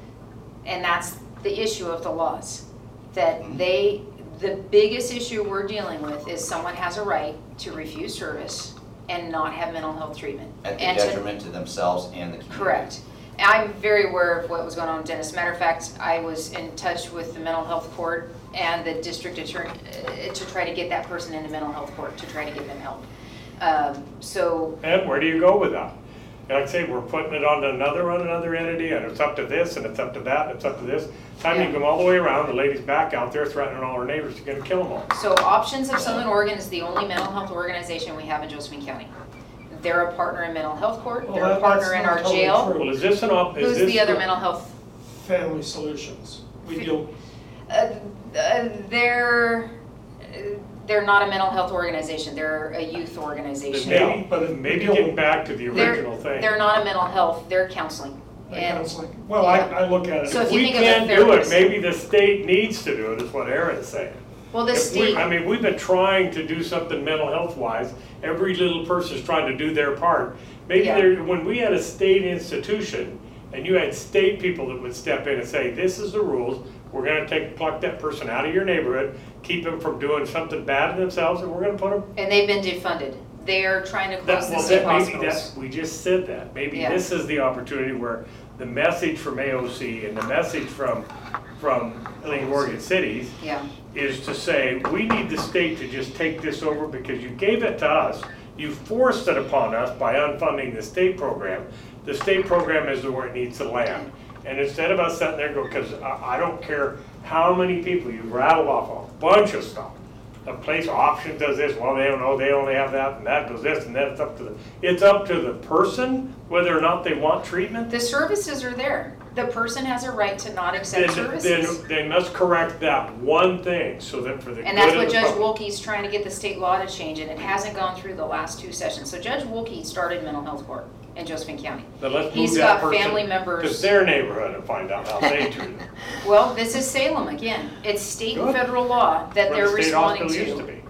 And that's the issue of the laws. That they, the biggest issue we're dealing with is someone has a right to refuse service and not have mental health treatment. At the And to- detriment to themselves and the community. Correct. I'm very aware of what was going on with Dennis. Matter of fact, I was in touch with the mental health court and the district attorney uh, to try to get that person into mental health court, to try to get them help. Um, So, And where do you go with that? And like I say, we're putting it on another, on another entity, and it's up to this, and it's up to that, and it's up to this. Time you Yeah. come all the way around, the lady's back out there threatening all her neighbors, she's gonna kill them all. so Options of Southern Oregon is the only mental health organization we have in Josephine County. They're a partner in mental health court, Well, they're a that- partner that's in not our totally jail. true. Well, is this an op, is Who's this? the other mental health? Family Solutions. We deal, Uh, uh, They're, uh, they're not a mental health organization, they're a youth Then organization. Maybe, but it- maybe we get don't- back to the They're, original thing. they're not a mental health, they're counseling. the And counseling. Well, I, yeah. I look at So it. if If you we think of a can't do it, therapist- maybe the state needs to do it, is what Aaron's saying. Well, the If we- state, I mean, we've been trying to do something mental health wise, every little person's trying to do their part. Maybe Yeah. there, when we had a state institution, and you had state people that would step in and say, this is the rules, we're gonna take, pluck that person out of your neighborhood, keep them from doing something bad to themselves, and we're gonna put them. and they've been defunded. They're trying to That, close the well, state that, maybe hospitals. that, we just said that, maybe Yeah. this is the opportunity where the message from A O C and the message from, from League of Oregon Cities Yeah, is to say, we need the state to just take this over because you gave it to us. You forced it upon us by unfunding the state program. The state program is where it needs to land. And instead of us sitting there and go, because I, I don't care how many people you rattle off a bunch of stuff. A place option does this, well, they don't know, they only have that, and that does this, and that's up to the, it's up to the person whether or not they want treatment. the services are there. The person has a right to not accept Then, then services. they must correct that one thing so that for the good And that's of what the Judge public. Wolke's trying to get the state law to change, and it hasn't gone through the last two sessions. So Judge Wolke started mental health court in Josephine County. Then let's He's move that got person family to members. their neighborhood and find out how they treat it. Well, this is Salem again. It's state and Good. federal law that Where they're the state responding hospital used to. to be.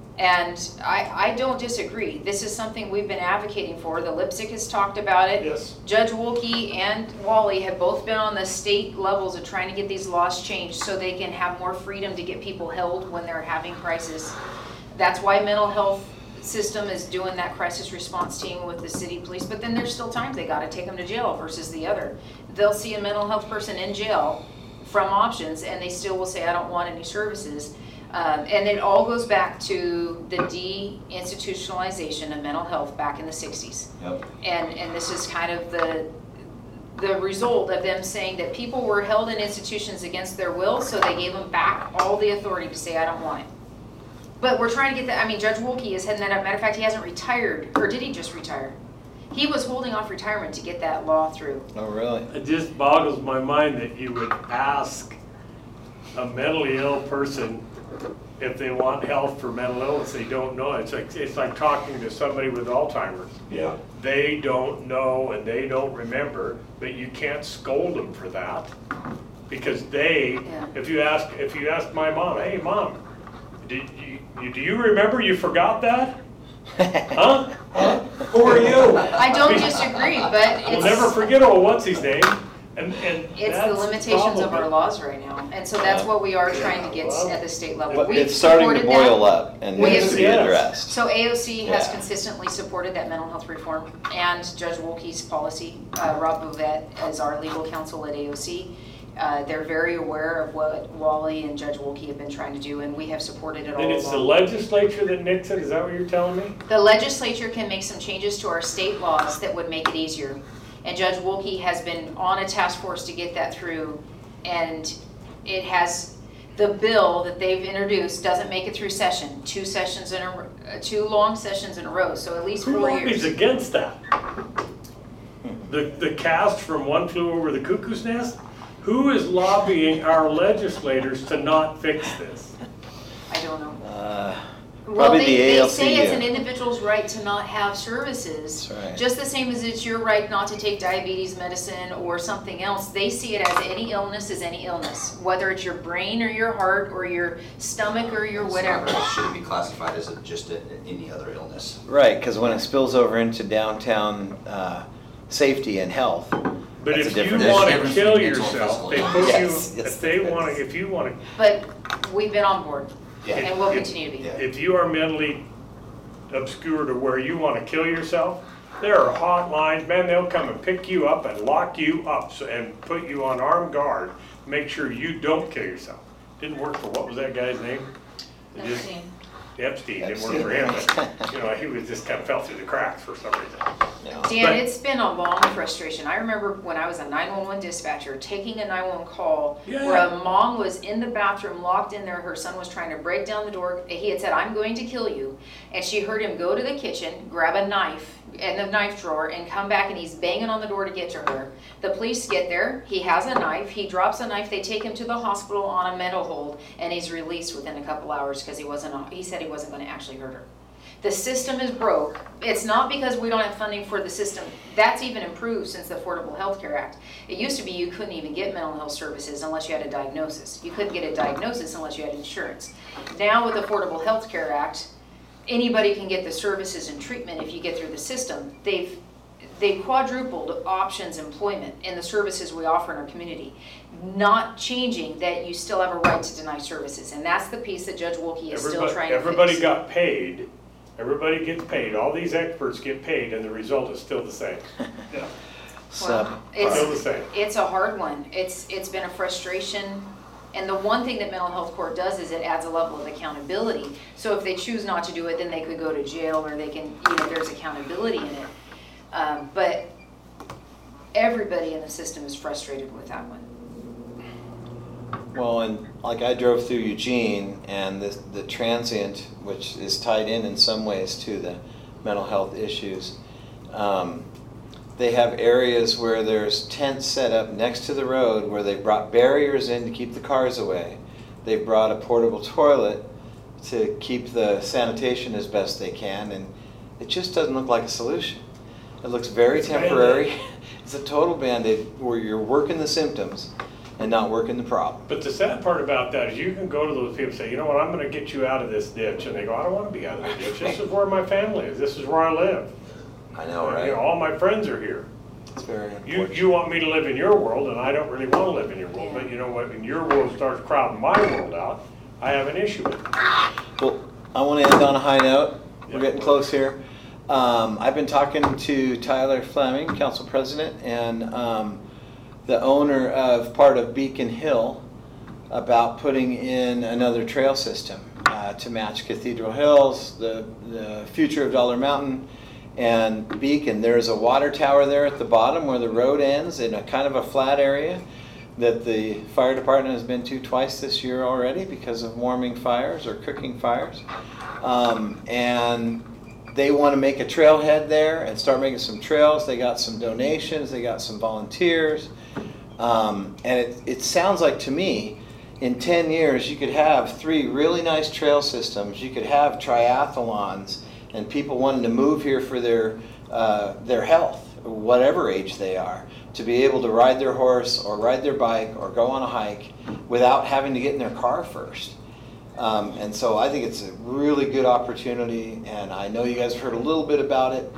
And I, I don't disagree. This is something we've been advocating for. The Lipsick has talked about it. Yes. Judge Wolke and Wally have both been on the state levels of trying to get these laws changed so they can have more freedom to get people held when they're having crisis. That's why mental health system is doing that crisis response team with the city police, but then there's still times they gotta take them to jail versus the other. They'll see a mental health person in jail from Options and they still will say, I don't want any services. Um, and it all goes back to the deinstitutionalization of mental health back in the sixties. Yep. And, and this is kind of the, the result of them saying that people were held in institutions against their will, so they gave them back all the authority to say, I don't want it. But we're trying to get that, I mean, Judge Wolke is heading that up. Matter of fact, he hasn't retired, or did he just retire? He was holding off retirement to get that law through. Oh, really? It just boggles my mind that you would ask a mentally ill person if they want help for mental illness. They don't know. It's like, it's like talking to somebody with Alzheimer's. Yeah. They don't know and they don't remember, but you can't scold them for that. Because they, Yeah. if you ask, if you ask my mom, hey, mom, did you, you- do you remember you forgot that? Huh? Who are you? I don't disagree, but We'll it's, never forget old what's his name, and, and it's that's the limitations of problem. our laws right now. And so that's Yeah. what we are trying to get Well, at the state level. But We've it's starting to supported that. boil up and We needs have- to be Yes. addressed. So A O C has Yeah. consistently supported that mental health reform, and Judge Wolke's policy. Uh, Rob Bouvette is our legal counsel at A O C. Uh, They're very aware of what Wally and Judge Wolke have been trying to do, and we have supported it all And it's the along. legislature that nixed it, is that what you're telling me? The legislature can make some changes to our state laws that would make it easier. And Judge Wolke has been on a task force to get that through, and it has, the bill that they've introduced doesn't make it through session, two sessions in a, uh, two long sessions in a row, so at least Who four lobbies years. against that? The, the cast from One Flew Over the Cuckoo's Nest? Who is lobbying our legislators to not fix this? I don't know. Uh, Well, Probably they, the they A L say C it's U. an individual's right to not have services. That's right. Just the same as it's your right not to take diabetes medicine or something else. They see it as any illness is any illness, whether it's your brain or your heart or your stomach or your It's whatever. not- It shouldn't be classified as a- just a- any other illness. Right, because when it spills over into downtown uh, safety and health, But that's a if you different want issue. to Difference kill between mental and yourself, they physical put you, illness. Yes, if they yes, want there to, is. if you want to, But we've been on board, Yeah. and we'll If- continue to be. yeah. if you are mentally obscure to where you want to kill yourself, there are hotlines, man, they'll come and pick you up and lock you up so- and put you on armed guard, make sure you don't kill yourself. Didn't work for, what was that guy's name? It just- Epstein, didn't work for him, but, you know, he was just kind of fell through the cracks for some reason. you know. Dan, But- it's been a long frustration. I remember when I was a nine one one dispatcher, taking a nine one one call where Yeah. a mom was in the bathroom, locked in there, her son was trying to break down the door. He had said, "I'm going to kill you." And she heard him go to the kitchen, grab a knife in the knife drawer, and come back, and he's banging on the door to get to her. The police get there, he has a knife, he drops a knife, they take him to the hospital on a mental hold, and he's released within a couple hours because he wasn't, he said he wasn't going to actually hurt her. The system is broke. It's not because we don't have funding for the system. That's even improved since the Affordable Health Care Act. It used to be you couldn't even get mental health services unless you had a diagnosis. You couldn't get a diagnosis unless you had insurance. Now with the Affordable Health Care Act, anybody can get the services and treatment if you get through the system. They've they've quadrupled options employment in the services we offer in our community, not changing that you still have a right to deny services. And that's the piece that Judge Wolke is still Everybody, trying to fix. everybody got paid, everybody gets paid, all these experts get paid, and the result is still the same. Yeah. So, Well, it's, Still the same. it's a hard one. It's, it's been a frustration. And the one thing that mental health court does is it adds a level of accountability. So if they choose not to do it, then they could go to jail, or they can, you know, there's accountability in it. Um, but everybody in the system is frustrated with that one. well, and like I drove through Eugene, and the, the transient, which is tied in in some ways to the mental health issues, um, they have areas where there's tents set up next to the road where they brought barriers in to keep the cars away. They've brought a portable toilet to keep the sanitation as best they can, and it just doesn't look like a solution. It looks very It's a Band-Aid. temporary. It's a total Band-Aid where you're working the symptoms and not working the problem. But the sad part about that is you can go to those people and say, you know what, I'm gonna get you out of this ditch, and they go, I don't wanna be out of the ditch, this is where my family is, this is where I live. I know, You know, right? all my friends are here. It's very You, unfortunate. you want me to live in your world, and I don't really wanna live in your world, but you know what, when your world starts crowding my world out, I have an issue with it. Well, I want to end on a high note. We're Yeah. getting close here. Um, I've been talking to Tyler Fleming, council president, and um, the owner of part of Beacon Hill about putting in another trail system uh, to match Cathedral Hills, the, the future of Dollar Mountain, and Beacon. There's a water tower there at the bottom where the road ends in a kind of a flat area that the fire department has been to twice this year already because of warming fires or cooking fires. Um, and they want to make a trailhead there and start making some trails. They got some donations, they got some volunteers. Um, and it, it sounds like to me, in ten years, you could have three really nice trail systems. You could have triathlons and people wanting to move here for their, uh, their health, whatever age they are, to be able to ride their horse or ride their bike or go on a hike without having to get in their car first. Um, and so I think it's a really good opportunity, and I know you guys have heard a little bit about it,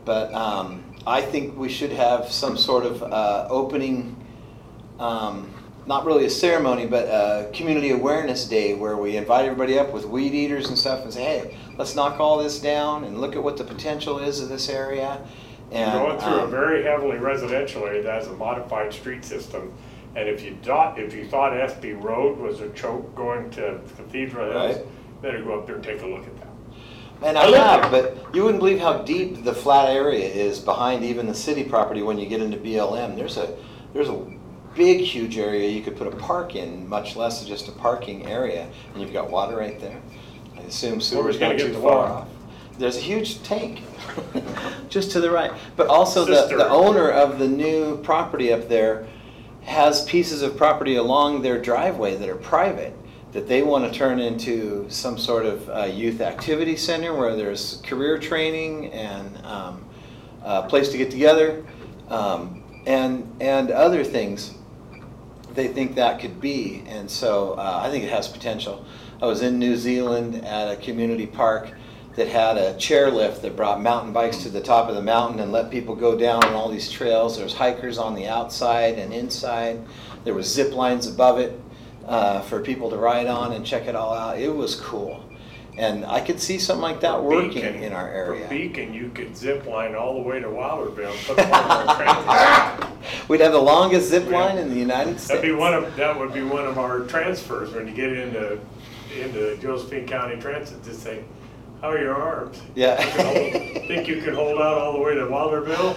But um, I think we should have some sort of uh, opening, um, not really a ceremony, but a community awareness day where we invite everybody up with weed eaters and stuff and say, hey, let's knock all this down and look at what the potential is of this area. And, Going through a um, very heavily residential area that has a modified street system, and if you thought, if you thought S B Road was a choke going to Cathedral Hills, Right. better go up there and take a look at that. And I have, but you wouldn't believe how deep the flat area is behind even the city property when you get into B L M. There's a there's a big, huge area you could put a park in, much less just a parking area, and you've got water right there. I assume sewer's gonna not get too the far water? off. There's a huge tank just to the right. But also the, Cistern. the owner of the new property up there has pieces of property along their driveway that are private that they want to turn into some sort of uh, youth activity center where there's career training and um, a place to get together um, and and other things they think that could be. And so uh, I think it has potential. I was in New Zealand at a community park that had a chairlift that brought mountain bikes to the top of the mountain and let people go down on all these trails. There's hikers on the outside and inside. There was zip lines above it uh, for people to ride on and check it all out. It was cool. And I could see something like that working Beacon, in our area. For Beacon, you could zip line all the way to Wilderville, put one of our transfers. We'd have the longest zip line in the United States. That'd be one of, that would be one of our transfers, when you get into, into Josephine County Transit, just say, how are your arms? Yeah. You can hold- Think you could hold out all the way to Wilderville?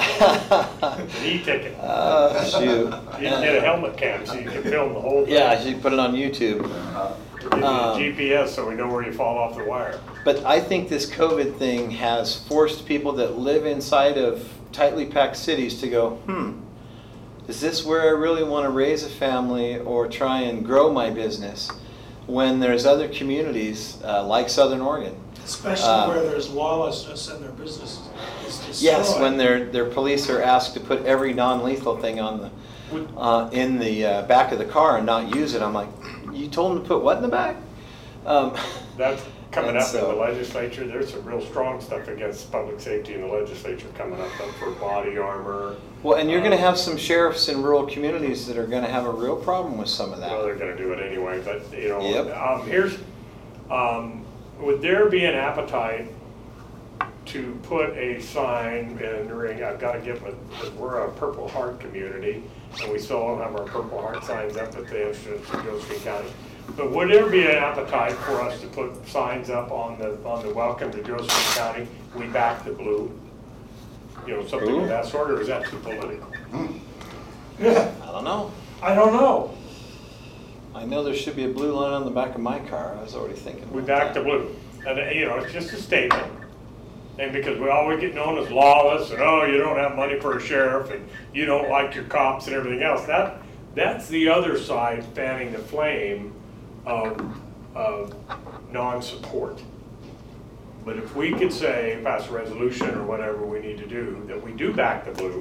An e-ticket. Oh, shoot. You can get a helmet cam so you can film the whole thing. Yeah, you put it on YouTube. Give you the Um, G P S so we know where you fall off the wire. But I think this COVID thing has forced people that live inside of tightly packed cities to go, hmm, is this where I really want to raise a family or try and grow my business when there's other communities uh, like Southern Oregon? Especially Um, where there's lawlessness and their business is destroyed. Yes, when their their police are asked to put every non-lethal thing on the uh, in the uh, back of the car and not use it. I'm like, you told them to put what in the back? Um, That's coming And up in so- the legislature. There's some real strong stuff against public safety in the legislature coming up, up for body armor. well, and you're going to Um, have some sheriffs in rural communities that are going to have a real problem with some of Well, that. they're gonna do it anyway, but, you know, Yep. um, here's, um, would there be an appetite to put a sign in the ring? I've gotta get with, with- we're a Purple Heart community, and we still don't have our Purple Heart signs up at the entrance to Josephine County. But would there be an appetite for us to put signs up on the, on the welcome to Josephine County, we back the blue? You know, something Ooh. of that sort, or is that too political? Yeah, I don't know. I don't know. I know there should be a blue line on the back of my car. I was already thinking. We about back the that. blue. And, uh, you know, it's just a statement. And because we always get known as lawless, and oh, you don't have money for a sheriff, and you don't like your cops and everything else, that, that's the other side fanning the flame of, of non-support. But if we could say, pass a resolution or whatever we need to do, that we do back the blue,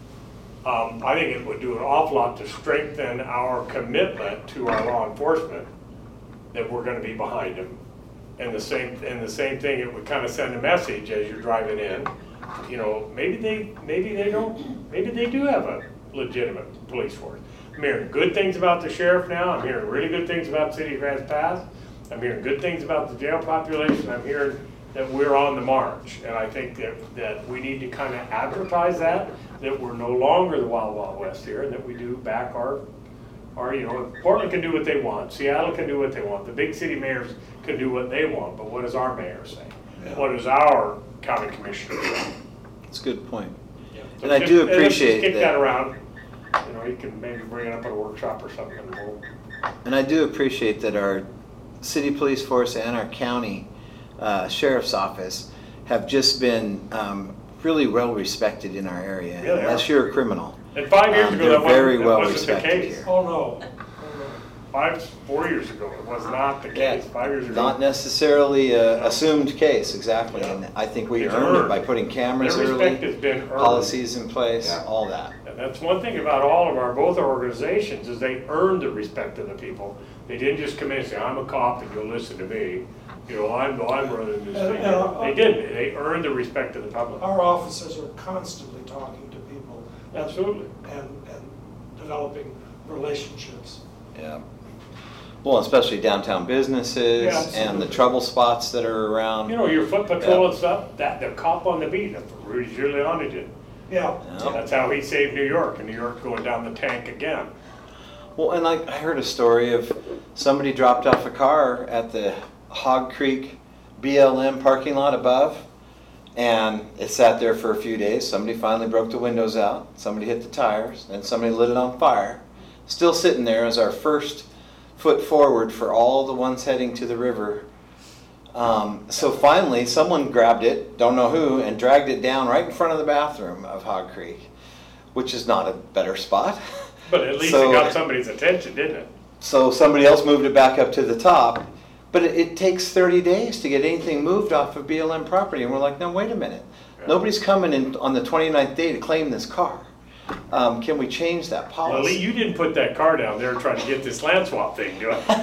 um, I think it would do an awful lot to strengthen our commitment to our law enforcement, that we're gonna be behind them. And the same, and the same thing, it would kind of send a message as you're driving in, you know, maybe they, maybe they don't, maybe they do have a legitimate police force. I'm hearing good things about the sheriff now, I'm hearing really good things about the city of Grants Pass, I'm hearing good things about the jail population, I'm hearing that we're on the march. And I think that, that we need to kind of advertise that, that we're no longer the Wild Wild West here, and that we do back our, our, you know, Portland can do what they want, Seattle can do what they want, the big city mayors can do what they want, but what does our mayor say? Yeah. What does our county commissioner say? That's a good point. So And I just- do let's just appreciate kick that. that around, you know, you can maybe bring it up at a workshop or something, and we'll, And I do appreciate that our city police force and our county uh, sheriff's office have just been um, really well respected in our area. Yeah, they Unless are. you're a criminal. and five years Um, ago, they're that very wasn't, that well wasn't the respected case. here. Oh, no. Oh, Five, four years ago, it was not the case, five years ago. Not necessarily a No. assumed case, exactly. Yeah. And I think we It's earned it earned. by putting cameras Their early, respect has been earned. policies in place, Yeah. all that. And that's one thing about all of our, both our organizations, is they earned the respect of the people. They didn't just come in and say, I'm a cop and you'll listen to me. You know, I'm, I'm running this And- thing. and our- They did, they earned the respect of the public. Our officers are constantly talking to people. and- Absolutely. And, and developing relationships. Yeah. Well, especially downtown businesses Yeah, and the absolutely. trouble spots that are around. You know, your foot patrol Yeah. and stuff, that, the cop on the beat, that's what Rudy Giuliani did. Yeah. Yeah. That's how he saved New York, and New York going down the tank again. Well, and I, I heard a story of somebody dropped off a car at the Hog Creek B L M parking lot above, and it sat there for a few days. Somebody finally broke the windows out, somebody hit the tires, and somebody lit it on fire. Still sitting there as our first foot forward for all the ones heading to the river. Um, so finally, someone grabbed it, don't know who, and dragged it down right in front of the bathroom of Hog Creek, which is not a better spot. But at least So- it got somebody's attention, didn't it? So somebody else moved it back up to the top, but it, it takes thirty days to get anything moved off of B L M property, and we're like, no, wait a minute. Yeah. Nobody's coming in on the twenty-ninth day to claim this car. Um, can we change that Well, Lee, policy? you didn't put that car down there trying to get this land swap thing, do I?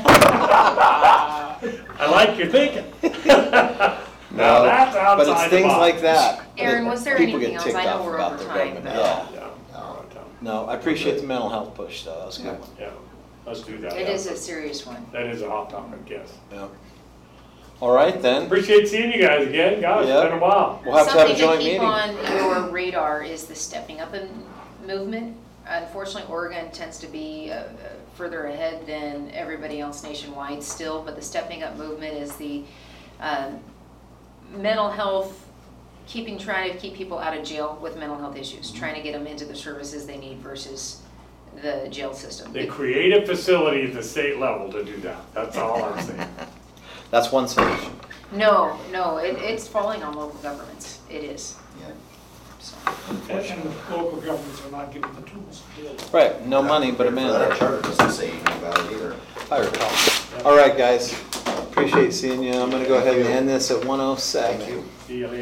I like your thinking. Now that's outside But it's the things box. like that. Aaron, that was there people anything get else? ticked I know off we're about over their time, government. but- Yeah. Yeah, we're on time. No, I appreciate the mental health push though, that was a good one. Yeah, let's do that. It is a serious one. That is a hot topic, yes. Yeah. All right then, Appreciate seeing you guys again, guys, it's Yeah. been a while. we'll have to have a joint Something to keep meeting. on your radar is the stepping up in movement. Unfortunately, Oregon tends to be uh, uh, further ahead than everybody else nationwide still, but the stepping up movement is the um, mental health, keeping, trying to keep people out of jail with mental health issues, trying to get them into the services they need versus the jail system. They create a facility at the state level to do that, that's all I'm saying. That's one solution. No, no, it, it's falling on local governments. It is. Yeah. So. And the local governments are not given the tools to deal with it. Right, no money but a Our man. charter doesn't say anything about it either. I recall. All right, guys, appreciate seeing you. I'm gonna go ahead and end this at one oh seven. Thank you. See you later.